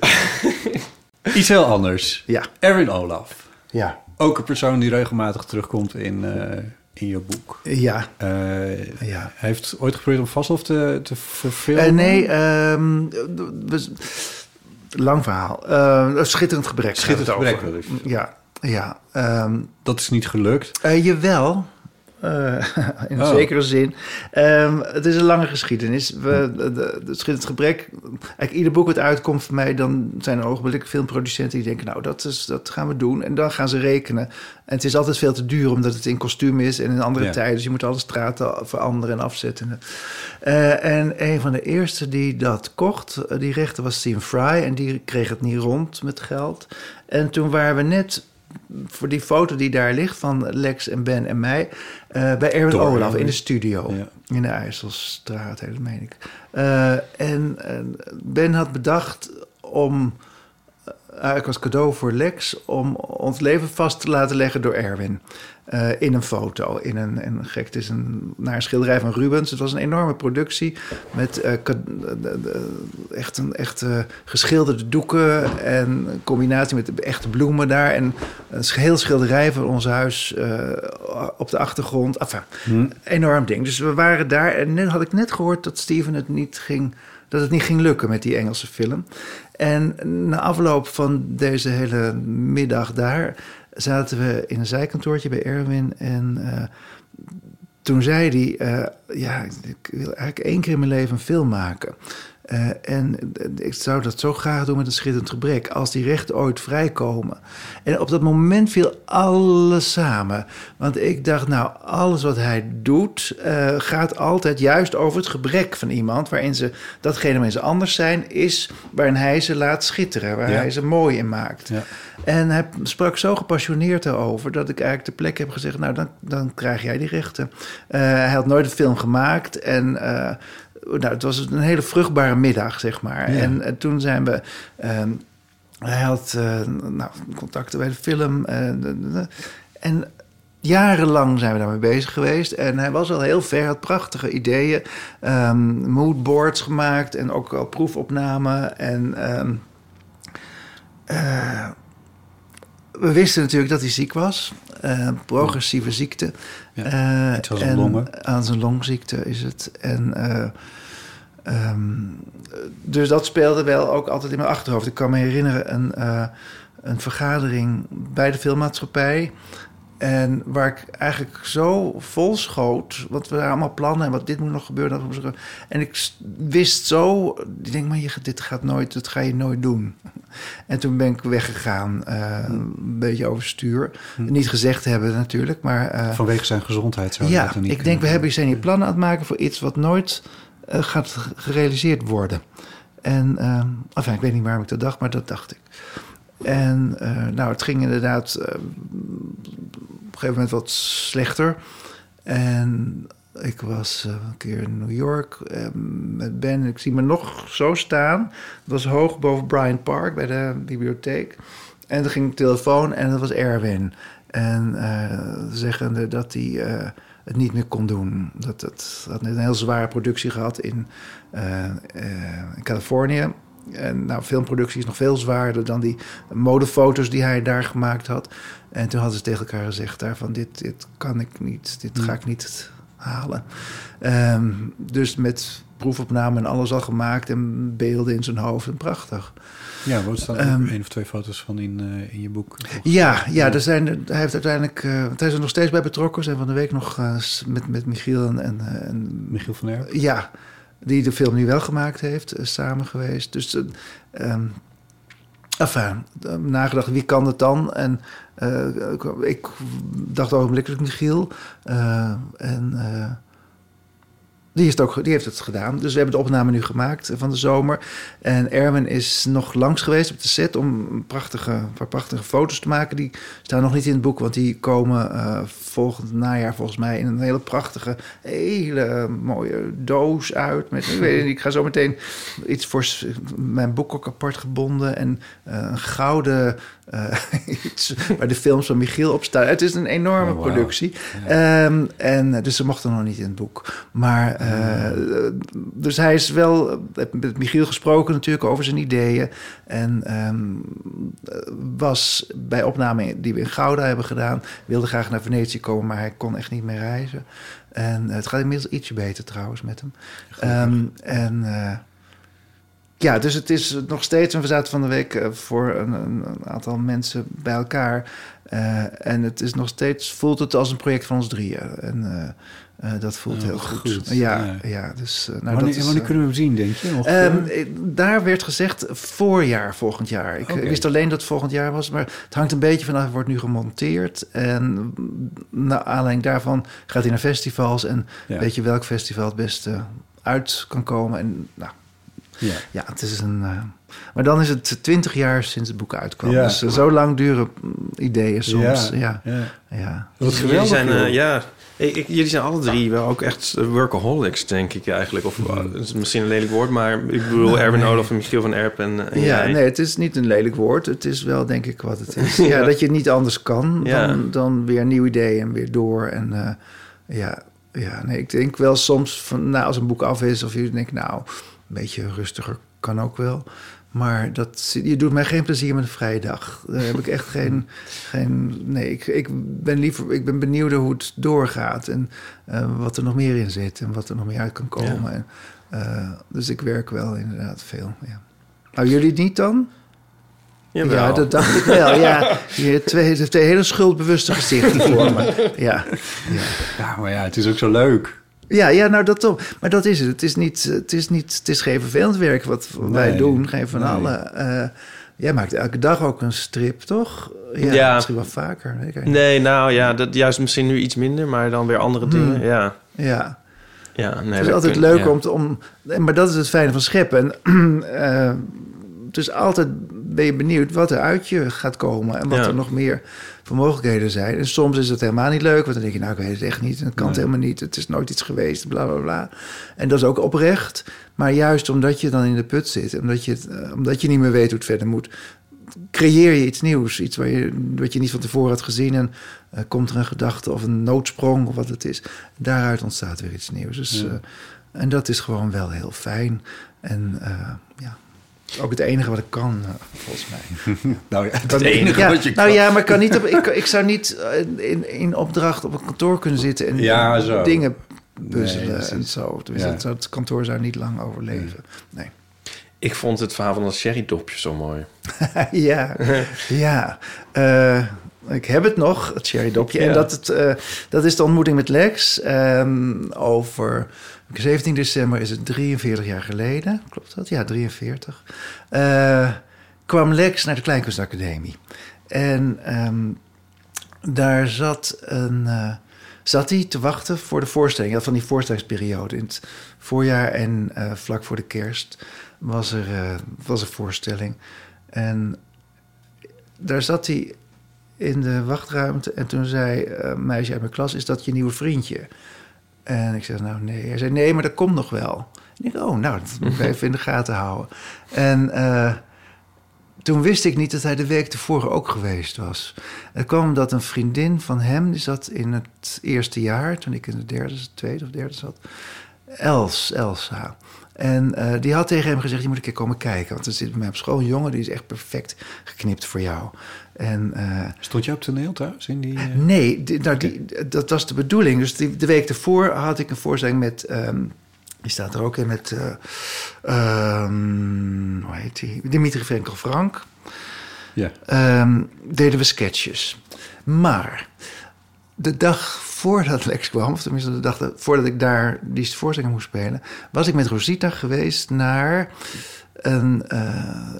Iets heel anders.
Ja.
Erwin Olaf.
Ja.
Ook een persoon die regelmatig terugkomt in, uh, in je boek.
Ja.
Uh,
Ja.
Hij heeft ooit geprobeerd om Vasthof te, te verfilmen.
Uh, nee, um, we, lang verhaal. Uh, een schitterend gebrek.
Schitterend
gaat het
gebrek,
over.
wil ik.
Ja, ja. Um,
Dat is niet gelukt.
uh, jawel. Uh, in een
Oh.
zekere zin. Um, het is een lange geschiedenis. We, de, de, het schitterend gebrek. Eigenlijk ieder boek wat uitkomt voor mij, dan zijn er ogenblikkelijk filmproducenten die denken, nou, dat, is, dat gaan we doen. En dan gaan ze rekenen. En het is altijd veel te duur, omdat het in kostuum is en in andere
Ja.
tijden. Dus je moet alle straten veranderen en afzetten. Uh, en een van de eerste die dat kocht, uh, die rechter was Stephen Fry. En die kreeg het niet rond met geld. En toen waren we net voor die foto die daar ligt van Lex en Ben en mij, uh, bij Erwin
Door
Olaf
Erwin.
in de studio.
Ja.
In de IJsselstraat, dat meen ik. Uh, en, en Ben had bedacht om, uh, eigenlijk als cadeau voor Lex, om ons leven vast te laten leggen door Erwin. Uh, in een foto, in een, en gek, het is een, naar een schilderij van Rubens. Het was een enorme productie met uh, ka- de, de, echt, een, echt uh, geschilderde doeken en een combinatie met de echte bloemen daar. En een heel schilderij van ons huis uh, op de achtergrond. Enfin,
Hm.
enorm ding. Dus we waren daar en net had ik net gehoord dat Steven het niet ging, dat het niet ging lukken met die Engelse film. En na afloop van deze hele middag daar zaten we in een zijkantoortje bij Erwin en uh, toen zei hij, uh, ja, ik wil eigenlijk één keer in mijn leven een film maken. Uh, en ik zou dat zo graag doen met Een Schitterend Gebrek, als die rechten ooit vrijkomen. En op dat moment viel alles samen. Want ik dacht, nou, alles wat hij doet, uh, gaat altijd juist over het gebrek van iemand, waarin ze, datgene waarin ze anders zijn, is waarin hij ze laat schitteren, waar ja. hij ze mooi in maakt. Ja. En hij sprak zo gepassioneerd erover, dat ik eigenlijk ter plekke heb gezegd, nou, dan, dan krijg jij die rechten. Uh, hij had nooit een film gemaakt en uh, nou, het was een hele vruchtbare middag, zeg maar. Ja. En, en toen zijn we... Uh, hij had uh, nou, contacten bij de film. Uh, de, de, en jarenlang zijn we daarmee bezig geweest. En hij was al heel ver, had prachtige ideeën. Um, moodboards gemaakt en ook al proefopnamen. En um, uh, we wisten natuurlijk dat hij ziek was. Uh, progressieve ziekte.
Ja, uh, het was en longen.
Aan zijn longziekte is het. En uh, um, dus dat speelde wel ook altijd in mijn achterhoofd. Ik kan me herinneren een, uh, een vergadering bij de filmmaatschappij. En waar ik eigenlijk zo vol schoot, want we hadden allemaal plannen en wat dit moet nog gebeuren. Dat moet en ik wist zo, ik denk, maar je, dit gaat nooit, dat ga je nooit doen. En toen ben ik weggegaan, uh, een beetje overstuur. Hm. Niet gezegd hebben natuurlijk, maar... Uh,
vanwege zijn gezondheid zou
ja,
dat er niet
ik denk, we hebben, zijn hier plannen aan het maken voor iets wat nooit uh, gaat gerealiseerd worden. En, uh, enfin, ik weet niet waarom ik dat dacht, maar dat dacht ik. En uh, nou, het ging inderdaad uh, op een gegeven moment wat slechter. En ik was uh, een keer in New York uh, met Ben. Ik zie me nog zo staan. Het was hoog boven Bryant Park bij de bibliotheek. En er ging de telefoon en dat was Erwin. En uh, zeggende dat hij uh, het niet meer kon doen. Dat het had net een heel zware productie gehad in, uh, uh, in Californië. En nou, filmproductie is nog veel zwaarder dan die modefoto's die hij daar gemaakt had. En toen hadden ze tegen elkaar gezegd daarvan, dit, dit kan ik niet, dit ga ik niet halen. Um, dus met proefopname en alles al gemaakt en beelden in zijn hoofd en prachtig.
Ja, er staan um, één of twee foto's van in, uh, in je boek.
Ja, ja, er zijn, hij heeft uiteindelijk, uh, hij is er nog steeds bij betrokken. Zijn van de week nog uh, met, met Michiel en, en, en
Michiel van Erp?
Ja, die de film nu wel gemaakt heeft, uh, samen geweest. Dus, uh, um, enfin, uh, nagedacht, wie kan het dan? En uh, ik dacht ogenblikkelijk Michiel. Uh, en uh, die, is het ook, die heeft het gedaan. Dus we hebben de opname nu gemaakt van de zomer. En Erwin is nog langs geweest op de set om prachtige, prachtige foto's te maken. Die staan nog niet in het boek, want die komen uh, volgend najaar volgens mij in een hele prachtige, hele mooie doos uit. Met, ik, weet niet, ik ga zo meteen iets voor mijn boek ook apart gebonden en uh, een gouden uh, iets waar de films van Michiel op staan. Het is een enorme oh, wow. productie. Ja. Um, en dus ze mochten nog niet in het boek. Maar uh, dus hij is wel met Michiel gesproken natuurlijk over zijn ideeën. En um, was bij opname die we in Gouda hebben gedaan, wilde graag naar Venetië komen, maar hij kon echt niet meer reizen. En uh, het gaat inmiddels ietsje beter trouwens met hem. Um, en uh, ja, dus het is nog steeds, en we zaten van de week uh, voor een, een aantal mensen bij elkaar. Uh, en het is nog steeds, voelt het als een project van ons drieën. En uh, Uh, dat voelt oh, heel goed. goed. Ja, ja. ja dus, uh, nou,
wanneer,
dat is,
wanneer kunnen we hem zien, denk je? Nog,
um, daar werd gezegd voorjaar volgend jaar. Ik okay. wist alleen dat het volgend jaar was, maar het hangt een beetje vanaf. Het wordt nu gemonteerd. En naar aanleiding daarvan gaat hij naar festivals. En ja. weet je welk festival het beste uit kan komen. En nou, ja, ja het is een... Uh, maar dan is het twintig jaar sinds het boek uitkwam. Ja. Dus uh, zo lang duren ideeën soms. Ja, ja. ja. ja.
Wat geweldig. Zijn, uh, ja... Ik, ik, jullie zijn alle drie wel ook echt workaholics, denk ik eigenlijk. Of uh, het is misschien een lelijk woord, maar ik bedoel nee. Erwin Olaf en Michiel van Erp en, en
ja,
jij.
Nee, het is niet een lelijk woord. Het is wel, denk ik, wat het is. Ja, ja. Dat je het niet anders kan ja. dan, dan weer een nieuw idee en weer door. En uh, ja, ja, nee, ik denk wel soms, van, nou, als een boek af is, of je denkt, nou, een beetje rustiger kan ook wel. Maar dat, je doet mij geen plezier met een vrije dag. Daar heb ik echt geen... geen nee, ik, ik ben liever... Ik ben benieuwd hoe het doorgaat. En uh, wat er nog meer in zit. En wat er nog meer uit kan komen. Ja. En, uh, dus ik werk wel inderdaad veel. Ja. Nou, jullie niet dan?
Jawel.
Ja, dat dacht ik wel. Ja, je twee, twee hele schuldbewuste gezichten voor me. Ja, ja.
Ja, maar ja, het is ook zo leuk.
Ja, ja, nou dat toch. Maar dat is het. Het is niet, het is niet, het is geen vervelend werk wat wij
Nee,
doen. Geen van
nee.
alle. Uh, jij maakt elke dag ook een strip, toch? Ja,
Ja.
misschien wel vaker. Weet ik
Nee, nou ja, dat juist misschien nu iets minder, maar dan weer andere dingen.
Hmm.
Ja,
Ja.
ja nee,
Het is
we
altijd
kunnen-
leuk
ja.
om, te, om... Maar dat is het fijne van scheppen. En, uh, dus altijd ben je benieuwd wat er uit je gaat komen... en wat
Ja.
er nog meer voor mogelijkheden zijn. En soms is het helemaal niet leuk... want dan denk je, nou, ik weet het echt niet... en het kan het
Nee.
helemaal niet, het is nooit iets geweest, bla, bla, bla. En dat is ook oprecht. Maar juist omdat je dan in de put zit... omdat je, het, uh, omdat je niet meer weet hoe het verder moet... creëer je iets nieuws. Iets waar je, wat je niet van tevoren had gezien... en uh, komt er een gedachte of een noodsprong of wat het is. Daaruit ontstaat weer iets nieuws. Dus,
Ja.
uh, en dat is gewoon wel heel fijn. En uh, ja, ook het enige wat ik kan, uh, volgens mij.
Nou ja, het
Dan-
enige
ja,
wat je
nou
kan.
ja, maar ik, kan niet op, ik, ik zou niet uh, in, in opdracht op een kantoor kunnen zitten... en
Ja, zo.
dingen puzzelen
Nee, precies.
en zo. Dus
Ja.
het, het kantoor zou niet lang overleven. Nee.
Ik vond het verhaal van dat sherrydopje zo mooi.
ja, ja. Uh, ik heb het nog, het sherrydopje.
Ja.
En dat, het, uh, dat is de ontmoeting met Lex. Um, over zeventien december is het drieënveertig jaar geleden. Klopt dat? Ja, drieënveertig. Uh, kwam Lex naar de Kleinkunstacademie. En um, daar zat, een, uh, zat hij te wachten voor de voorstelling. Hij had van die voorstellingsperiode in het voorjaar en uh, vlak voor de kerst... was er, uh, was een voorstelling. En daar zat hij in de wachtruimte... en toen zei een meisje uit mijn klas... is dat je nieuwe vriendje? En ik zei, nou nee. Hij zei, nee, maar dat komt nog wel. En ik oh, nou, dat moet ik even in de gaten houden. En uh, toen wist ik niet dat hij de week tevoren ook geweest was. Het kwam omdat een vriendin van hem... die zat in het eerste jaar... toen ik in de derde, tweede of derde zat... Els, Elsa... En uh, die had tegen hem gezegd, je moet een keer komen kijken. Want er zit bij mij op school een jongen, die is echt perfect geknipt voor jou. En, uh,
Stond je op toneel thuis? In die, uh...
Nee, die, nou, die, dat was de bedoeling. Dus die, de week ervoor had ik een voorstelling met... Um, die staat er ook in met... Uh, um, hoe heet die? Dimitri Frenkel-Frank.
Ja.
Um, deden we sketches. Maar de dag voordat Lex kwam, of tenminste de dag voordat ik daar die voorstelling moest spelen, was ik met Rosita geweest naar een... Uh,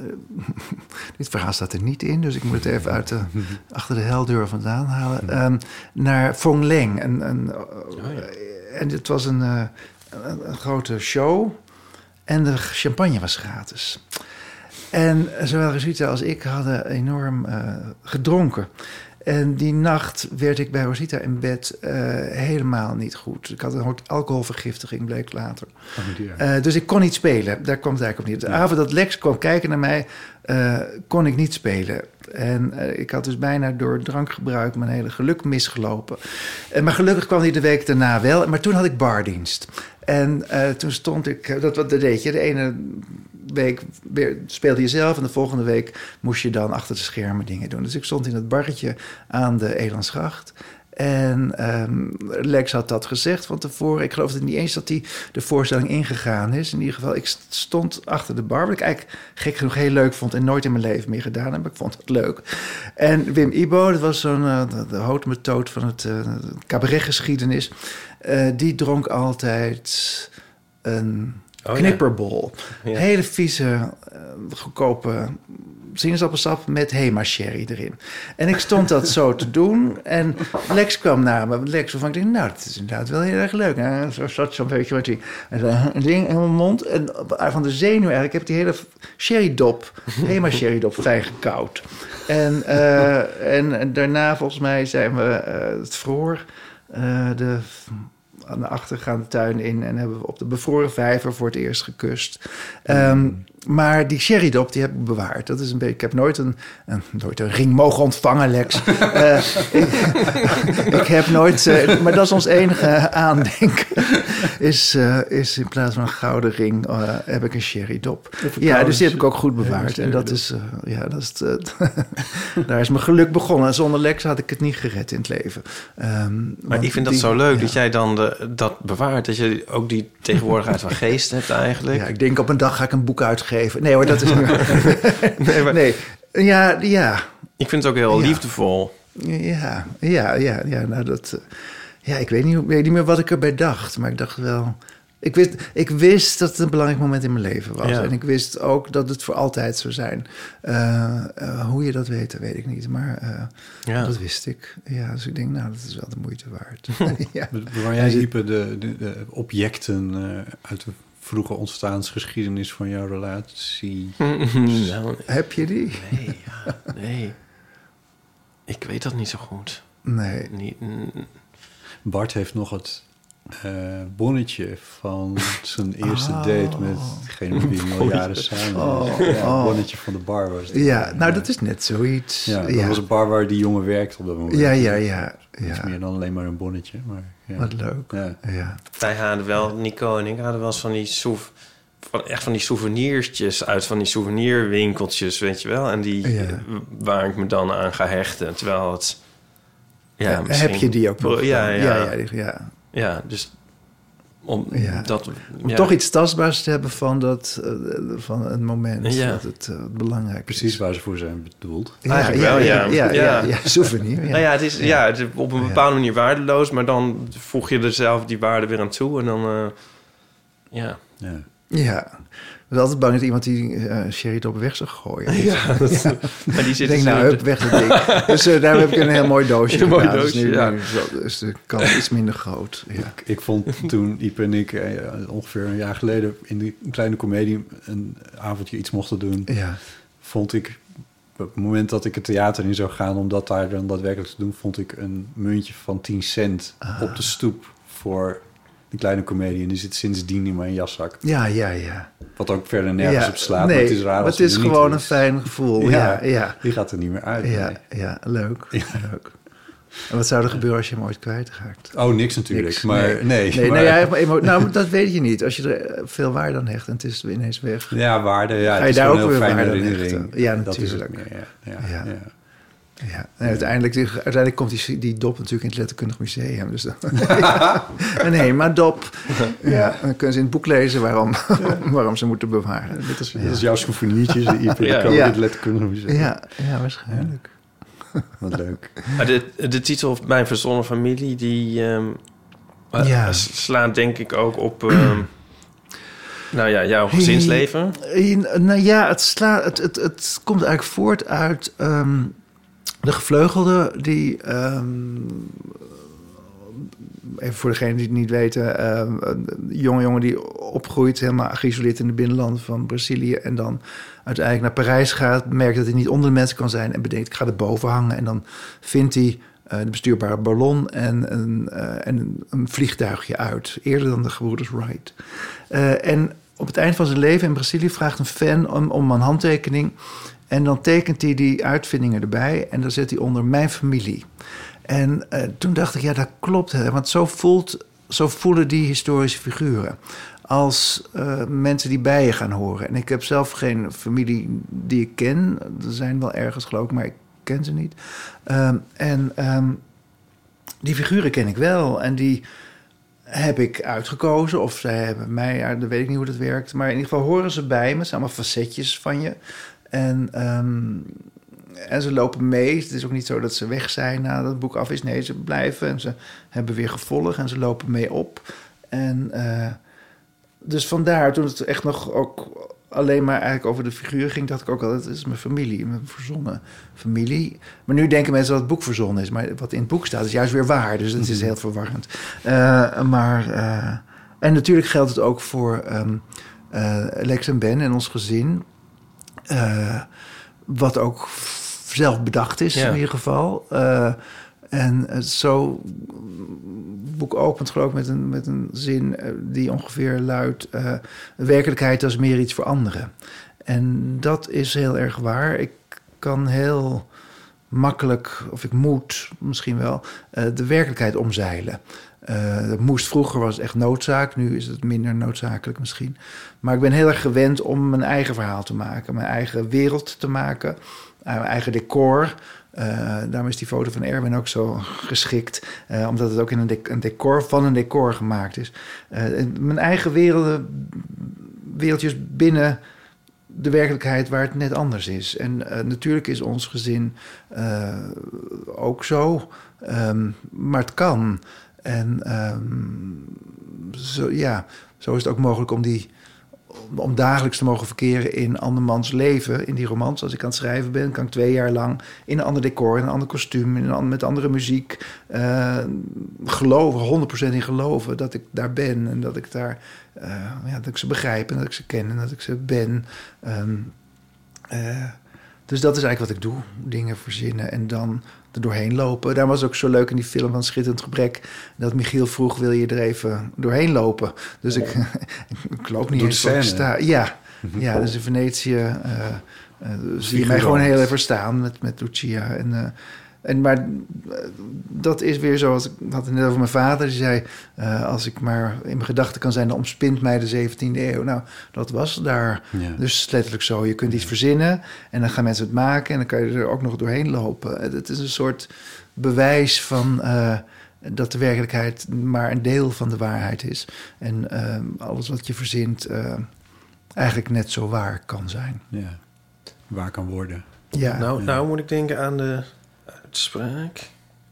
dit verhaal staat er niet in, dus ik moet het even uit de, achter de heldeur vandaan halen. Um, naar Phong Leng. Een, een, oh, ja. En het was een, uh, een, een grote show en de champagne was gratis. En zowel Rosita als ik hadden enorm uh, gedronken. En die nacht werd ik bij Rosita in bed uh, helemaal niet goed. Ik had een alcoholvergiftiging, bleek later. Uh, dus ik kon niet spelen. Daar kwam het eigenlijk op neer. De ja. avond dat Lex kwam kijken naar mij, uh, kon ik niet spelen. En uh, ik had dus bijna door drankgebruik mijn hele geluk misgelopen. Uh, maar gelukkig kwam hij de week daarna wel. Maar toen had ik bardienst. En uh, toen stond ik... Dat, dat deed je. De ene week weer speelde je zelf... en de volgende week moest je dan achter de schermen dingen doen. Dus ik stond in het barretje aan de Elandsgracht. En um, Lex had dat gezegd van tevoren. Ik geloof het niet eens dat hij de voorstelling ingegaan is. In ieder geval, ik stond achter de bar... wat ik eigenlijk gek genoeg heel leuk vond... en nooit in mijn leven meer gedaan heb. Ik vond het leuk. En Wim Ibo, dat was zo'n uh, de, de houtmetoot van het uh, cabaretgeschiedenis... Uh, die dronk altijd een oh, knipperbol. Ja. Ja. Hele vieze, uh, goedkope sinaasappelsap met Hema sherry erin. En ik stond dat zo te doen. En Lex kwam naar me. Lex waarvan ik dacht, nou, dat is inderdaad wel heel erg leuk. En zo zat zo'n beetje wat hij... Een ding in mijn mond. En van de zenuw eigenlijk heb ik die hele sherrydop, Hema sherrydop, fijn gekoud. En, uh, en, en daarna volgens mij zijn we uh, het vroor... Uh, de, aan de achtergaande tuin in... en hebben we op de bevroren vijver voor het eerst gekust. Um, mm. Maar die sherrydop, die heb ik bewaard. Dat is een beetje... Ik heb nooit een, een, nooit een ring mogen ontvangen, Lex. uh, ik, ik heb nooit... Uh, maar dat is ons enige aandenken. Is, uh, is in plaats van een gouden ring... Uh, heb ik een sherrydop. Ja, dus die heb ik ook goed bewaard. Ja, en dat is... Uh, ja, dat is uh, daar is mijn geluk begonnen. Zonder Lex had ik het niet gered in het leven. Um,
maar ik vind dat die, zo leuk ja. dat jij dan de, dat bewaart. Dat je ook die tegenwoordigheid van geest hebt eigenlijk.
Ja, ik denk op een dag ga ik een boek uitgeven. Nee hoor, dat is niet...
nee, maar...
nee. Ja, ja.
Ik vind het ook heel
Ja.
liefdevol.
Ja, ja, ja, ja. Nou, dat... uh, ja, ik weet niet, hoe- weet niet meer wat ik erbij dacht. Maar ik dacht wel... Ik wist, ik wist dat het een belangrijk moment in mijn leven was.
Ja.
En ik wist ook dat het voor altijd zou zijn. Uh, uh, hoe je dat weet, dat weet ik niet. Maar uh,
Ja.
dat wist ik. Ja, dus ik denk, nou, dat is wel de moeite waard. Ja.
Waar jij, Ipe, de, de, de objecten uh, uit de vroege ontstaansgeschiedenis van jouw relatie...
Nou,
Heb je die?
nee, ja, nee. Ik weet dat niet zo goed.
Nee.
Niet, mm,
Bart heeft nog het uh, bonnetje van zijn eerste
Oh.
date met degene met wie hij al jaren samen
Oh,
was. Ja,
oh.
het bonnetje van de bar was het.
Ja, nou, dat is net zoiets.
Ja, dat
ja.
was een bar waar die jongen werkte op dat moment.
Ja, ja, ja.
Iets
ja.
meer dan alleen maar een bonnetje. Maar, ja.
Wat leuk.
Ja.
Ja.
wij hadden wel, Nico en ik hadden wel eens van die soef, van echt van die souvenirtjes uit van die souvenirwinkeltjes, weet je wel. En die
Ja.
waar ik me dan aan ga hechten. Terwijl het... Ja,
Ja,
misschien-
heb je die ook nog?
Ja, ja,
ja,
ja.
ja, die- ja.
Ja, dus om
Ja.
dat...
Om
ja.
toch iets tastbaars te hebben van, dat, uh, van het moment
Ja.
dat het uh, belangrijk
Precies
is.
waar ze voor zijn bedoeld.
Ja,
Eigenlijk
ja,
wel,
ja.
ja.
Ja, ja, ja,
Ja.
ja, souvenir. Ja.
Nou ja, het is, ja. het is op een
Ja.
bepaalde manier waardeloos, maar dan voeg je er zelf die waarde weer aan toe en dan... uh, ja.
Ja.
Ja. Ik was altijd bang dat iemand die uh, sherry op weg zou gooien.
Ja, dat,
Ja.
maar die
Ik
zit
denk, nou, hup, weg dat ding. Dus uh, daar heb ik een heel mooi doosje.
Een mooi
gedaan.
doosje,
dus nu,
ja.
nu zo, dus de kans iets minder groot. Ja.
Ik, ik vond toen Ipe en ik eh, ongeveer een jaar geleden in die kleine komedie een avondje iets mochten doen,
Ja.
vond ik op het moment dat ik het theater in zou gaan om dat daar dan daadwerkelijk te doen, vond ik een muntje van tien cent
Ah.
op de stoep voor die kleine komedie. En die zit sindsdien in mijn jaszak.
Ja, ja, ja.
Wat ook verder nergens
ja.
op slaat.
Nee,
maar het is raar
maar
als
het is
die er niet
gewoon
is.
een fijn gevoel. Ja,
Ja.
ja.
Die gaat er niet meer uit.
Ja,
nee.
ja, leuk. leuk. En wat zou er gebeuren als je hem ooit kwijtraakt?
Oh, niks natuurlijk.
Niks,
maar
nee.
nee.
Nee,
maar,
nou, ja, maar emo- nou, dat weet je niet. Als je er eh, veel waarde aan hecht en het is ineens weg.
ja, waarde. Ja,
Ga
het
je
is
daar
gewoon
ook
een heel
weer
fijne
waarde aan
herinnering.
hechten? Ja,
Dat is het
natuurlijk.
meer, ja. Ja,
Ja.
ja.
Ja, en uiteindelijk, uiteindelijk komt die, die dop natuurlijk in het Letterkundig Museum. Dus dan, nee, maar dop. Ja, dan kunnen ze in het boek lezen waarom, waarom ze moeten bewaren.
Dat is,
Ja.
dat is jouw souvenirtjes. Die Ipe, die
Ja.
komen
Ja.
in het letterkundige museum.
Ja, ja waarschijnlijk.
Wat leuk.
Maar de, de titel Mijn Verzonnen Familie, die um,
Ja.
slaat denk ik ook op... Um, nou ja, jouw gezinsleven.
Eh, Nou ja, het, sla, het, het, het komt eigenlijk voort uit um, de gevleugelde die... Um, even voor degenen die het niet weten... Um, een jonge jongen die opgroeit helemaal geïsoleerd in de binnenlanden van Brazilië... en dan uiteindelijk naar Parijs gaat... merkt dat hij niet onder de mensen kan zijn... en bedenkt, ik ga erboven hangen. En dan vindt hij uh, de bestuurbare ballon en, een, uh, en een, een vliegtuigje uit. Eerder dan de gebroeders Wright. Uh, en op het eind van zijn leven in Brazilië vraagt een fan om, om een handtekening... en dan tekent hij die uitvindingen erbij... en dan zet hij onder mijn familie... En uh, toen dacht ik, ja, dat klopt. Hè, want zo, voelt, zo voelen die historische figuren. Als uh, mensen die bij je gaan horen. En ik heb zelf geen familie die ik ken. Er zijn wel ergens, geloof ik, maar ik ken ze niet. Um, en um, die figuren ken ik wel. En die heb ik uitgekozen. Of zij hebben mij, ja, dan weet ik niet hoe dat werkt. Maar in ieder geval horen ze bij me. Het zijn allemaal facetjes van je. En... Um, En ze lopen mee. Het is ook niet zo dat ze weg zijn nadat het boek af is. Nee, ze blijven en ze hebben weer gevolg en ze lopen mee op. En uh, dus vandaar, toen het echt nog ook alleen maar eigenlijk over de figuur ging... dacht ik ook altijd, het is mijn familie, mijn verzonnen familie. Maar nu denken mensen dat het boek verzonnen is. Maar wat in het boek staat is juist weer waar. Dus het is heel verwarrend. Uh, maar, uh, en natuurlijk geldt het ook voor um, uh, Lex en Ben en ons gezin... Uh, wat ook zelf bedacht is, ja. In ieder geval. Uh, en uh, zo... Het boek opent geloof ik met een, met een zin uh, die ongeveer luidt... Uh, werkelijkheid is meer iets voor anderen. En dat is heel erg waar. Ik kan heel makkelijk, of ik moet misschien wel... Uh, de werkelijkheid omzeilen. Uh, dat moest vroeger, was het echt noodzaak. Nu is het minder noodzakelijk misschien. Maar ik ben heel erg gewend om mijn eigen verhaal te maken. Mijn eigen wereld te maken. Uh, mijn eigen decor. Uh, daarom is die foto van Erwin ook zo geschikt. Uh, omdat het ook in een, de- een decor van een decor gemaakt is. Uh, mijn eigen werelden, wereldjes binnen de werkelijkheid waar het net anders is. En uh, natuurlijk is ons gezin uh, ook zo, um, maar het kan. En um, zo, ja, zo is het ook mogelijk om die om dagelijks te mogen verkeren in andermans leven, in die romans. Als ik aan het schrijven ben, kan ik twee jaar lang in een ander decor, in een ander kostuum, in een, met andere muziek uh, geloven, honderd procent in geloven dat ik daar ben en dat ik daar, uh, ja, dat ik ze begrijp en dat ik ze ken en dat ik ze ben. Um, uh, dus dat is eigenlijk wat ik doe, dingen verzinnen en dan er doorheen lopen. Daar was ook zo leuk in die film van Schitterend Gebrek, dat Michiel vroeg, wil je er even doorheen lopen? Dus ik, ik loop niet eens voor ik sta. Ja, ja, dus in Venetië uh, uh, zie je mij gewoon heel even staan met, met Lucia. En, uh, en, maar uh, dat is weer zo, als ik had het net over mijn vader, die zei, uh, als ik maar in mijn gedachten kan zijn, dan omspint mij de zeventiende eeuw. Nou, dat was daar. Ja. Dus letterlijk zo, je kunt iets verzinnen en dan gaan mensen het maken en dan kan je er ook nog doorheen lopen. Het is een soort bewijs van uh, dat de werkelijkheid maar een deel van de waarheid is. En uh, alles wat je verzint uh, eigenlijk net zo waar kan zijn.
Ja, waar kan worden.
Ja. Nou, nou moet ik denken aan de uitspraak.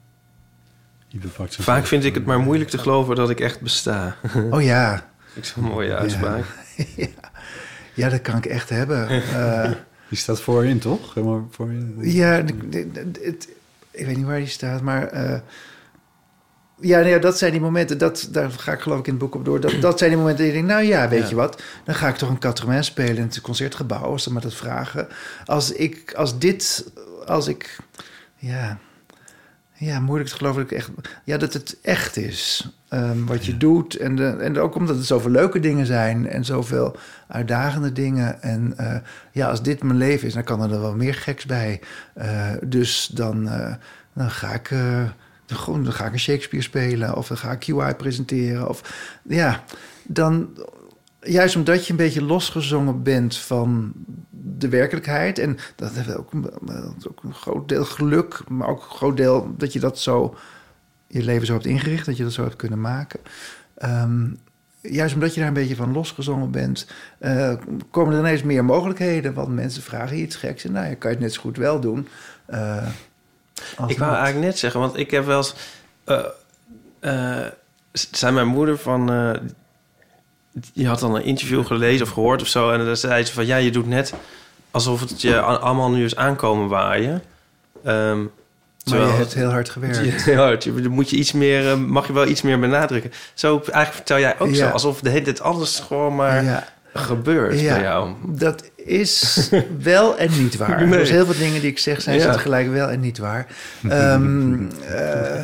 Vaak vind ik het maar moeilijk te geloven dat ik echt besta.
Oh ja.
Ik zo'n mooie uitspraak.
Ja. Ja, dat kan ik echt hebben. Uh,
die staat voorin, toch? Helemaal voorin.
Ja, het, het, ik weet niet waar die staat, maar uh, ja, nee, dat zijn die momenten. Dat, daar ga ik geloof ik in het boek op door. Dat, dat zijn die momenten die ik denk, nou ja, weet ja. je wat? Dan ga ik toch een Quatre-Mains spelen in het Concertgebouw, als ze me dat vragen. Als ik, als dit, als ik, ja... Ja, moeilijk te geloven dat ik echt, ja, dat het echt is. Um, wat je ja. doet. En, de, en ook omdat het zoveel leuke dingen zijn. En zoveel uitdagende dingen. En uh, ja, als dit mijn leven is, dan kan er wel meer geks bij. Uh, dus dan, uh, dan ga ik... Uh, dan, gewoon, dan ga ik een Shakespeare spelen. Of dan ga ik Q I presenteren. Of ja, dan... Juist omdat je een beetje losgezongen bent van de werkelijkheid. En dat heeft ook, ook een groot deel geluk. Maar ook een groot deel dat je dat zo... je leven zo hebt ingericht. Dat je dat zo hebt kunnen maken. Um, juist omdat je daar een beetje van losgezongen bent... Uh, komen er ineens meer mogelijkheden. Want mensen vragen je iets geks. En nou, je kan het net zo goed wel doen. Uh,
ik wou eigenlijk net zeggen. Want ik heb wel eens... Uh, uh, zei mijn moeder van... Uh, je had dan een interview gelezen of gehoord of zo... en dan zei ze van, ja, je doet net alsof het je allemaal nu is aankomen waaien. Um,
maar je hebt heel hard gewerkt.
Heel hard. Je, moet je iets meer, mag je wel iets meer benadrukken. Zo eigenlijk vertel jij ook ja. zo, alsof de hele tijd alles gewoon maar ja. gebeurt ja. bij jou.
Dat is wel en niet waar. Nee. Dus heel veel dingen die ik zeg zijn ja. tegelijk wel en niet waar. Um, uh,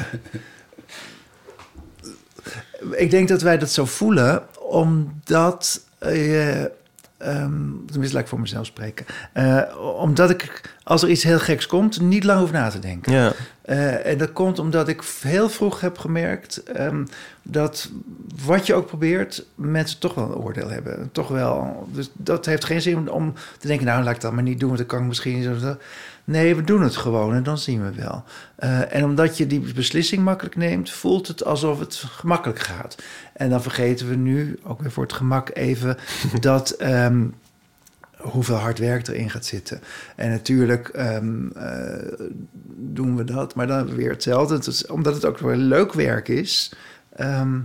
ik denk dat wij dat zo voelen... omdat je, um, tenminste laat ik voor mezelf spreken, uh, omdat ik, als er iets heel geks komt, niet lang hoef na te denken.
Ja.
Uh, en dat komt omdat ik heel vroeg heb gemerkt um, dat wat je ook probeert, mensen toch wel een oordeel hebben. Toch wel. Dus dat heeft geen zin om te denken, nou laat ik dat maar niet doen, want dan kan ik misschien zo. Nee, we doen het gewoon en dan zien we wel. Uh, en omdat je die beslissing makkelijk neemt... voelt het alsof het gemakkelijk gaat. En dan vergeten we nu, ook weer voor het gemak even... dat um, hoeveel hard werk erin gaat zitten. En natuurlijk um, uh, doen we dat, maar dan weer hetzelfde. Het is, omdat het ook weer leuk werk is... Um,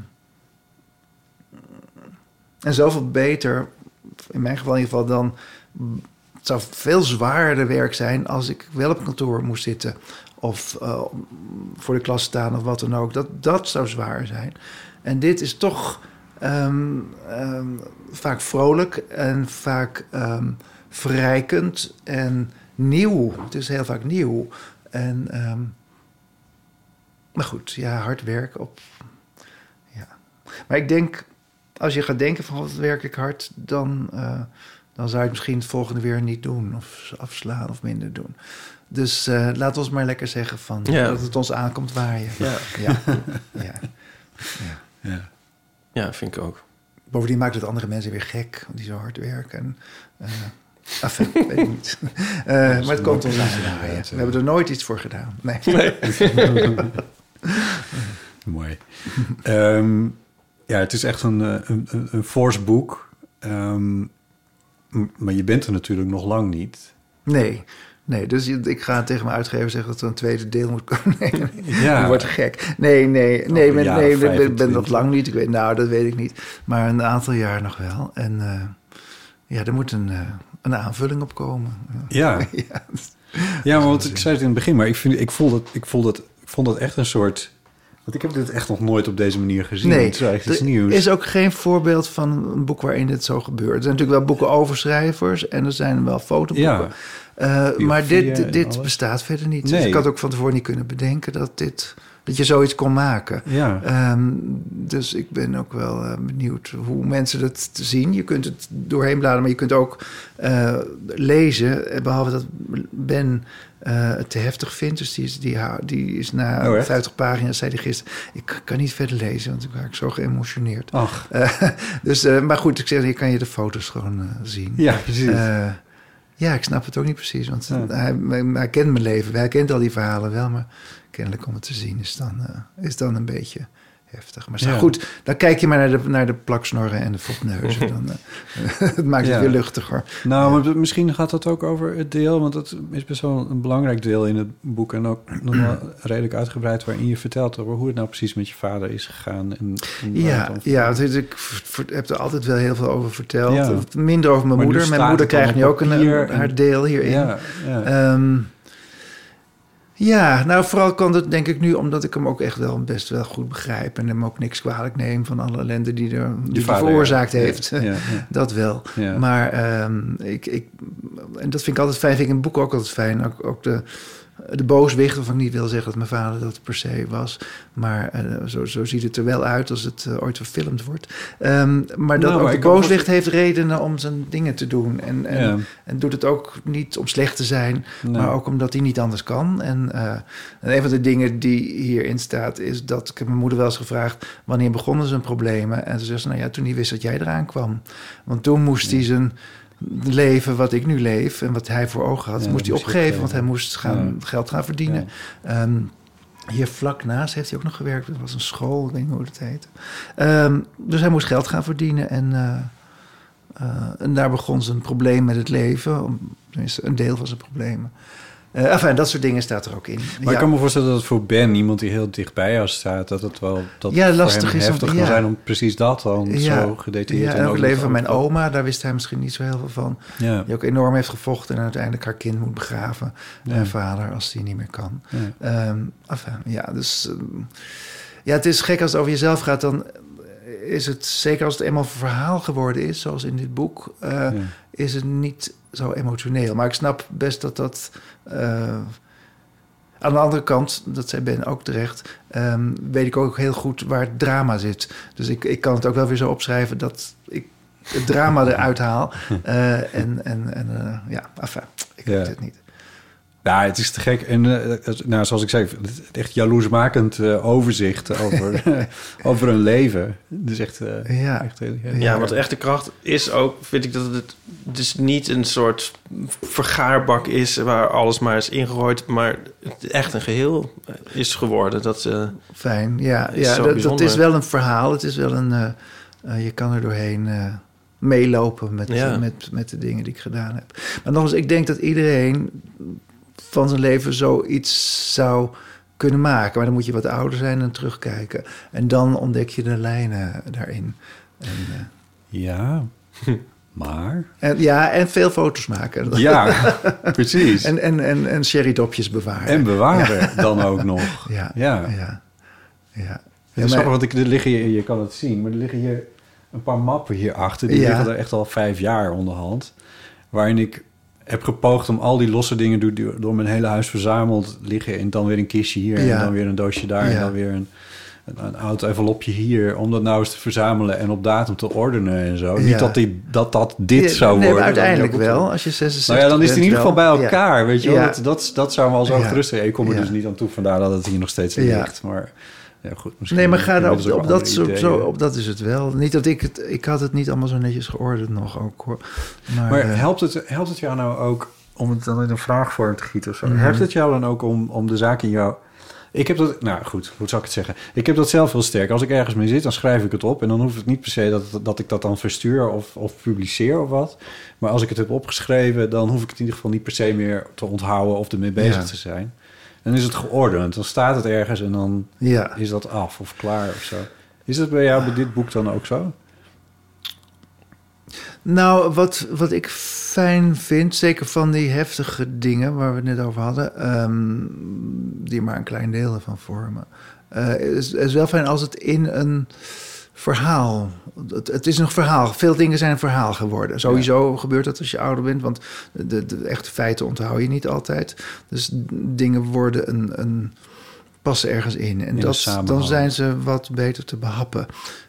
en zoveel beter, in mijn geval in ieder geval dan... Het zou veel zwaarder werk zijn als ik wel op kantoor moest zitten... of uh, voor de klas staan of wat dan ook. Dat, dat zou zwaar zijn. En dit is toch um, um, vaak vrolijk en vaak um, verrijkend en nieuw. Het is heel vaak nieuw. En, um, maar goed, ja, hard werk op... Ja. Maar ik denk, als je gaat denken van wat werk ik hard... dan... Uh, dan zou ik misschien het volgende weer niet doen... of afslaan of minder doen. Dus uh, laten we ons maar lekker zeggen van ja. dat het ons aankomt waaien. Ja. Ja. Ja. Ja.
Ja. Ja, vind ik ook.
Bovendien maakt het andere mensen weer gek... die zo hard werken. Uh, enfin, weet ik niet. Uh, maar het komt ons aan waaien. We hebben er nooit iets voor gedaan. Nee. nee.
Mooi. Um, ja, het is echt een, een, een force boek... Um, maar je bent er natuurlijk nog lang niet.
Nee, nee. Dus ik ga tegen mijn uitgever zeggen dat er een tweede deel moet komen. Nee, nee.
Ja.
Dat wordt gek. Nee, nee, nee. Ben,
jaar
nee ik ben, ben
vijfentwintig.
nog lang niet. Ik weet, nou, dat weet ik niet. Maar een aantal jaar nog wel. En uh, ja, er moet een, uh, een aanvulling op komen.
Ja,
ja,
ja maar wat ik zei het in het begin, maar ik, vind, ik, voel dat, ik, voel dat, ik vond dat echt een soort... Want ik heb dit echt nog nooit op deze manier gezien.
Nee,
het is echt iets
er
nieuws.
is ook geen voorbeeld van een boek waarin dit zo gebeurt. Er zijn natuurlijk wel boeken over schrijvers en er zijn wel fotoboeken.
Ja.
Uh, maar dit,
en
dit
alles.
bestaat verder niet.
Nee.
Dus ik had ook van tevoren niet kunnen bedenken dat, dit, dat je zoiets kon maken.
Ja.
Um, dus ik ben ook wel uh, benieuwd hoe mensen dat zien. Je kunt het doorheen bladeren, maar je kunt ook uh, lezen. Behalve dat Ben uh, het te heftig vindt. Dus die is, die, die is na
oh,
vijftig pagina's, zei hij gisteren... ik kan niet verder lezen, want ik raak zo geëmotioneerd.
Ach.
Uh, dus, uh, maar goed, ik zeg, hier kan je de foto's gewoon uh, zien.
Ja, precies.
Uh, ja, ik snap het ook niet precies. Want
Ja.
hij, hij kent mijn leven. Hij kent al die verhalen wel. Maar kennelijk om het te zien is dan, uh, is dan een beetje heftig. Maar
Ja.
goed, dan kijk je maar naar de, naar de plaksnorren en de fopneuzen. Dan, uh, het maakt het
Ja.
weer luchtiger.
Nou, maar misschien gaat dat ook over het deel... want dat is best wel een belangrijk deel in het boek... en ook nog wel redelijk uitgebreid... waarin je vertelt over hoe het nou precies met je vader is gegaan. En, en
Ja,
wat-
ja want ik v- heb er altijd wel heel veel over verteld.
Ja.
Minder over mijn
Maar nu
moeder. Mijn
staat
moeder
het dan
krijgt nu
op
ook een,
papier
een, haar
en-
deel hierin.
Ja, ja.
Um, ja, nou vooral kan het denk ik nu... omdat ik hem ook echt wel best wel goed begrijp... en hem ook niks kwalijk neem van alle ellende die er die hij
vader,
veroorzaakt
ja.
heeft.
Ja, ja.
Dat wel.
Ja.
Maar um, ik, ik... En dat vind ik altijd fijn. Vind ik in het boek ook altijd fijn. Ook, ook de... De booswicht, waarvan ik niet wil zeggen dat mijn vader dat per se was. Maar uh, zo, zo ziet het er wel uit als het uh, ooit verfilmd wordt. Um, maar dat
Nou,
ook
maar
de
ik kan
booswicht
wel-
heeft redenen om zijn dingen te doen. En, en,
Ja.
en doet het ook niet om slecht te zijn,
Nee.
maar ook omdat hij niet anders kan. En, uh, en een van de dingen die hierin staat is dat... Ik heb mijn moeder wel eens gevraagd, wanneer begonnen zijn problemen? En ze zegt, nou ja, toen hij wist dat jij eraan kwam. Want toen moest hij zijn... leven wat ik nu leef en wat hij voor ogen had,
Ja,
moest hij
moest je
opgeven,
opgeven.
want hij moest gaan,
Ja.
geld gaan verdienen.
Ja.
Um, hier vlak naast heeft hij ook nog gewerkt. Dat was een school, ik weet niet hoe dat heette. Um, dus hij moest geld gaan verdienen en, uh, uh, en daar begon zijn probleem met het leven. Om- Tenminste, een deel van zijn problemen. Uh, enfin, dat soort dingen staat er ook in.
Maar ik kan me voorstellen dat het voor Ben, iemand die heel dicht bij jou staat... dat het wel dat
Ja,
voor
lastig
hem
is om-
heftig kan
ja.
zijn om precies dat dan zo gedetailleerd...
Ja, en ook het
nog
leven van mijn
over-
oma, daar wist hij misschien niet zo heel veel van.
Ja.
Die ook enorm heeft gevochten en uiteindelijk haar kind moet begraven.
Ja.
Mijn vader, als die niet meer kan.
Ja.
Um, enfin, ja, dus... Um, ja, het is gek als het over jezelf gaat, dan is het... Zeker als het eenmaal een verhaal geworden is, zoals in dit boek... Uh,
Ja.
is het niet zo emotioneel. Maar ik snap best dat dat... Uh, aan de andere kant, dat zei Ben ook terecht... Um, weet ik ook heel goed waar het drama zit. Dus ik, ik kan het ook wel weer zo opschrijven... dat ik het drama eruit haal. Uh, en en, en uh, ja, enfin, ik weet
Ja.
het niet.
Ja, het is te gek. En uh, het- nou, zoals ik zei, het is echt jaloersmakend uh, overzicht over, over een leven. Het is echt, uh,
Ja.
echt heel, heel
Ja, want de echte kracht is ook, vind ik, dat het dus niet een soort vergaarbak is waar alles maar is ingegooid, maar het echt een geheel is geworden. Dat, uh,
Fijn, ja.
Is
ja
zo
dat, dat
bijzonder.
is wel een verhaal. Het is wel een... Uh, uh, je kan er doorheen uh, meelopen met,
Ja.
uh, met, met de dingen die ik gedaan heb. Maar nog eens, ik denk dat iedereen van zijn leven zoiets zou kunnen maken. Maar dan moet je wat ouder zijn en terugkijken. En dan ontdek je de lijnen daarin. En, uh,
Ja, maar...
en, ja, en veel foto's maken.
Ja, precies.
En, en, en, en sherrydopjes bewaren.
En bewaren dan ook nog.
Ja,
Ja.
ja, ja. ja.
Het is
maar-
grappig, want ik, er liggen hier, je kan het zien, maar er liggen hier een paar mappen hierachter. Die
Ja.
liggen er echt al vijf jaar onderhand. Waarin ik heb gepoogd om al die losse dingen door, door, door mijn hele huis verzameld liggen. En dan weer een kistje hier
Ja.
en dan weer een doosje daar.
Ja.
En dan weer een, een, een oud envelopje hier. Om dat nou eens te verzamelen en op datum te ordenen en zo.
Ja.
Niet dat, die, dat dat dit
Ja,
zou
nee,
worden.
maar uiteindelijk
Dan-
wel. Als je zesenzestig
Nou ja, dan is het in
bent
ieder geval
wel.
bij elkaar, weet je wel.
Ja.
Dat, dat, dat zou me al zo
Ja.
gerusten. Ik kom er
Ja.
dus niet aan toe, vandaar dat het hier nog steeds
Ja.
ligt. Maar ja, goed. misschien
Nee, maar ga er op,
inmiddels ook
op, dat,
andere
zo,
ideeën.
zo, op dat is het wel. Niet dat ik het... Ik had het niet allemaal zo netjes geordend nog ook, hoor. Maar,
Maar
eh,
helpt het, helpt het jou nou ook, om het dan in een vraagvorm te gieten of zo...
Mhm.
helpt het jou dan ook om, om de zaak in jouw Ik heb dat... Nou goed, hoe zou ik het zeggen? Ik heb dat zelf heel sterk. Als ik ergens mee zit, dan schrijf ik het op. En dan hoeft het niet per se dat, dat ik dat dan verstuur of, of publiceer of wat. Maar als ik het heb opgeschreven, dan hoef ik het in ieder geval niet per se meer te onthouden of ermee bezig
Ja.
te zijn. Dan is het geordend. Dan staat het ergens en dan
Ja.
is dat af of klaar of zo. Is dat bij jou bij dit boek dan ook zo?
Nou, wat, wat ik fijn vind, zeker van die heftige dingen waar we het net over hadden, um, die maar een klein deel ervan vormen, uh, is, is wel fijn als het in een verhaal. Het, het is een verhaal. Veel dingen zijn een verhaal geworden. Sowieso ja. gebeurt dat als je ouder bent, want de, de echte feiten onthoud je niet altijd. Dus dingen worden een, een passen ergens in. En
in
dat, dan zijn ze wat beter te behappen.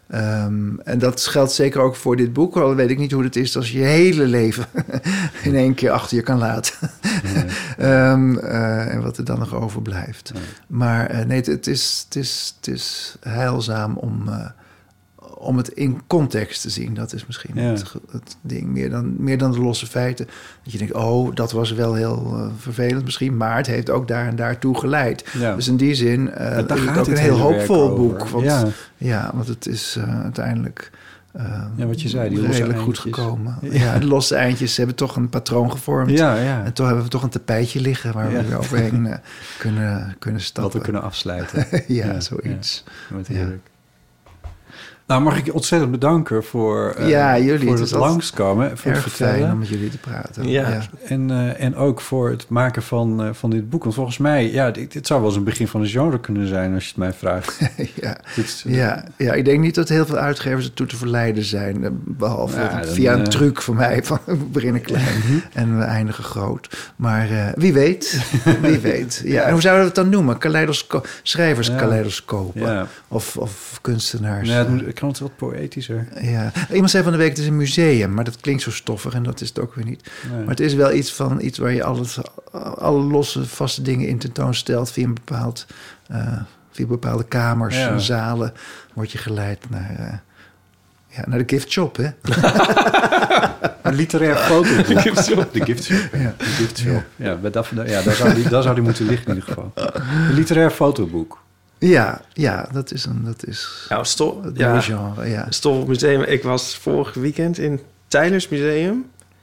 Um, en dat geldt zeker ook voor dit boek. Al weet ik niet hoe het is als je je hele leven in één keer achter je kan laten. Nee. um, uh, en wat er dan nog overblijft. Nee. Maar uh, nee, het, het, is, het, is, het is heilzaam om, uh, om het in context te zien. Dat is misschien ja. het, het ding. Meer dan, meer dan de losse feiten. Dat je denkt, oh, dat was wel heel uh, vervelend misschien. Maar het heeft ook daar en daartoe geleid. Ja. Dus in die zin uh, is het ook een heel hoopvol boek. Want, ja. ja, want het is uh, uiteindelijk uh,
ja, wat je zei, die
redelijk goed gekomen. Ja. ja, de losse eindjes hebben toch een patroon gevormd.
Ja, ja.
En toch hebben we toch een tapijtje liggen waar ja. we weer overheen uh, kunnen, kunnen stappen.
Dat we kunnen afsluiten.
ja, ja, zoiets.
Ja, wat heerlijk. Ja. Nou, mag ik je ontzettend bedanken voor, uh,
ja, jullie,
voor
het,
het langskomen. Voor
erg
het vertellen.
Fijn om met jullie te praten.
Ja. ja. En, uh, en ook voor het maken van, uh, van dit boek. Want volgens mij, ja, dit, dit zou wel eens een begin van een genre kunnen zijn als je het mij vraagt.
ja.
Dit,
uh, ja. ja, ik denk niet dat heel veel uitgevers ertoe te verleiden zijn. Behalve ja, dan, via een uh, truc van mij. Van, we beginnen klein en we eindigen groot. Maar uh, wie weet, wie weet. Ja. En hoe zouden we het dan noemen? Kaleidosco- schrijverskaleidoscopen. Ja. Of, of kunstenaars.
Ja, het, ik kan het wat poëtischer.
Ja. Iemand zei van de week, het is een museum, maar dat klinkt zo stoffig en dat is het ook weer niet. Nee. Maar het is wel iets van iets waar je alles, alle losse, vaste dingen in tentoonstelt via een bepaald, uh, via bepaalde kamers ja. en zalen word je geleid naar, uh, ja, naar de gift shop, hè?
Een literair fotoboek. De gift shop. De gift shop. Ja, de gift shop. Ja, ja, bij dat, ja daar, zou die, daar zou die moeten liggen in ieder geval. Een literair fotoboek.
Ja, ja, dat is een, dat is
nou, stof,
het
ja,
genre, ja.
Stofmuseum. Ik was vorig weekend in Tylers Museum.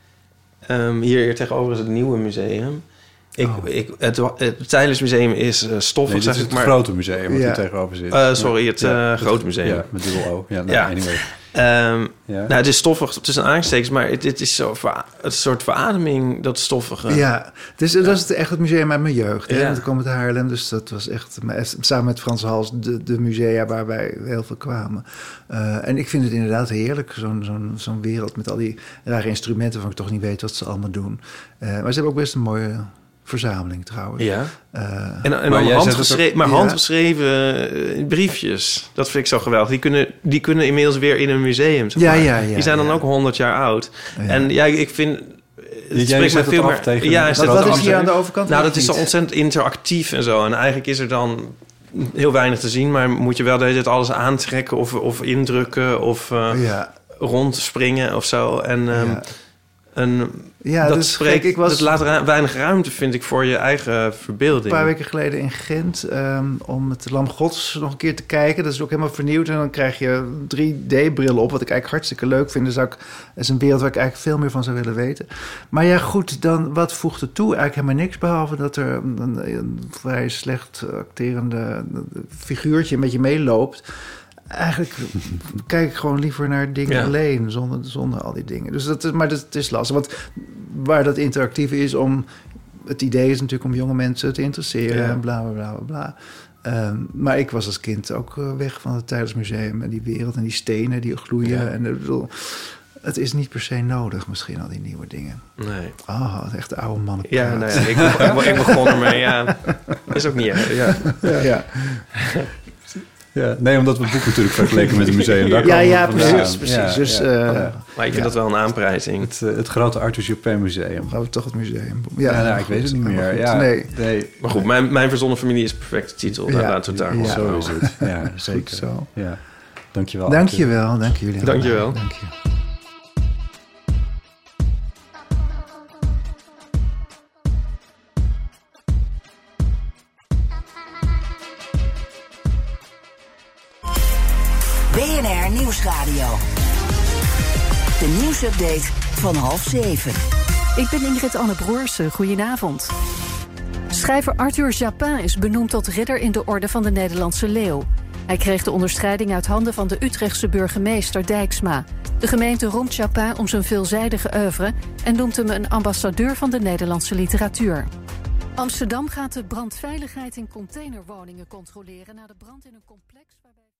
Um, hier, hier tegenover is het nieuwe museum. Ik, oh. ik, het, het Tylers Museum is uh, stoffig,
nee,
zeg
is
ik maar.
Het grote museum wat ja. hier tegenover zit.
Uh, sorry, het
ja,
uh, grote museum.
Ja, met dubbel O. Ja, nou,
ja.
anyway.
Um, ja. Nou, het is stoffig tussen aanstekens, maar het, het is zo ver, een soort verademing, dat stoffige.
Ja, dus, ja. dat is echt het museum uit mijn jeugd. Ja. Ik kwam uit Haarlem, dus dat was echt samen met Frans Hals de, de musea waar wij heel veel kwamen. Uh, en ik vind het inderdaad heerlijk, zo'n, zo'n, zo'n wereld met al die rare instrumenten waarvan ik toch niet weet wat ze allemaal doen. Uh, maar ze hebben ook best een mooie verzameling trouwens.
Ja.
Uh,
en en maar handgeschreven, ook, maar ja. handgeschreven uh, briefjes. Dat vind ik zo geweldig. Die kunnen, die kunnen inmiddels weer in een museum. Zeg maar.
ja, ja, ja,
die zijn dan
ja.
ook honderd jaar oud. Ja. En ja, ik vind...
Het spreekt me veel meer tegen.
Ja, wat, wat is hier aan de overkant?
Nou, dat is zo ontzettend interactief en zo. En eigenlijk is er dan heel weinig te zien, maar moet je wel de hele tijd alles aantrekken of, of indrukken of uh, ja. rondspringen of zo. En um, ja. En
ja,
dat
dus
spreekt,
gek, ik was,
dat laat ra- weinig ruimte, vind ik, voor je eigen verbeelding.
Een paar weken geleden in Gent um, om het Lam Gods nog een keer te kijken. Dat is ook helemaal vernieuwd. En dan krijg je een drie D-bril op, wat ik eigenlijk hartstikke leuk vind. Dus ook, dat is een wereld waar ik eigenlijk veel meer van zou willen weten. Maar ja, goed, dan wat voegt het toe? Eigenlijk helemaal niks, behalve dat er een, een, een vrij slecht acterende figuurtje met je meeloopt. Eigenlijk kijk ik gewoon liever naar dingen ja. alleen, zonder, zonder al die dingen. Dus dat is, maar dat, het is lastig. Want waar dat interactieve is om... Het idee is natuurlijk om jonge mensen te interesseren ja. en bla, bla, bla, bla. Um, maar ik was als kind ook weg van het Tylers Museum en die wereld en die stenen die gloeien. Ja. En ik bedoel, het is niet per se nodig misschien, al die nieuwe dingen.
Nee.
Oh, het echt oude mannen.
Ja, nee, ik, ik, ik begon ermee, ja. Is ook niet erg, ja.
ja. ja.
Ja, nee, omdat we het boek natuurlijk vergeleken met het museum. Daar
ja, ja, precies. precies.
Ja,
dus,
ja,
uh,
ja.
Maar ik vind ja. dat wel een aanprijzing.
Het, uh, het grote Arthur Japin Museum.
Gaan we toch het museum?
Ja, ja nou, ik weet het niet meer. Ja,
nee.
nee.
Maar goed, mijn, mijn verzonnen familie is een perfecte titel. Ja. Laten we het daar
ja.
Zo is het. Ja, zeker. Zo. Ja. Dankjewel.
Dankjewel. Dank jullie.
Dankjewel.
Dank je.
Nieuwsradio. De nieuwsupdate van half zeven.
Ik ben Ingrid Anne Broersen. Goedenavond. Schrijver Arthur Japin is benoemd tot ridder in de Orde van de Nederlandse Leeuw. Hij kreeg de onderscheiding uit handen van de Utrechtse burgemeester Dijksma. De gemeente roemt Japin om zijn veelzijdige oeuvre en noemt hem een ambassadeur van de Nederlandse literatuur. Amsterdam gaat de brandveiligheid in containerwoningen controleren na de brand in een complex.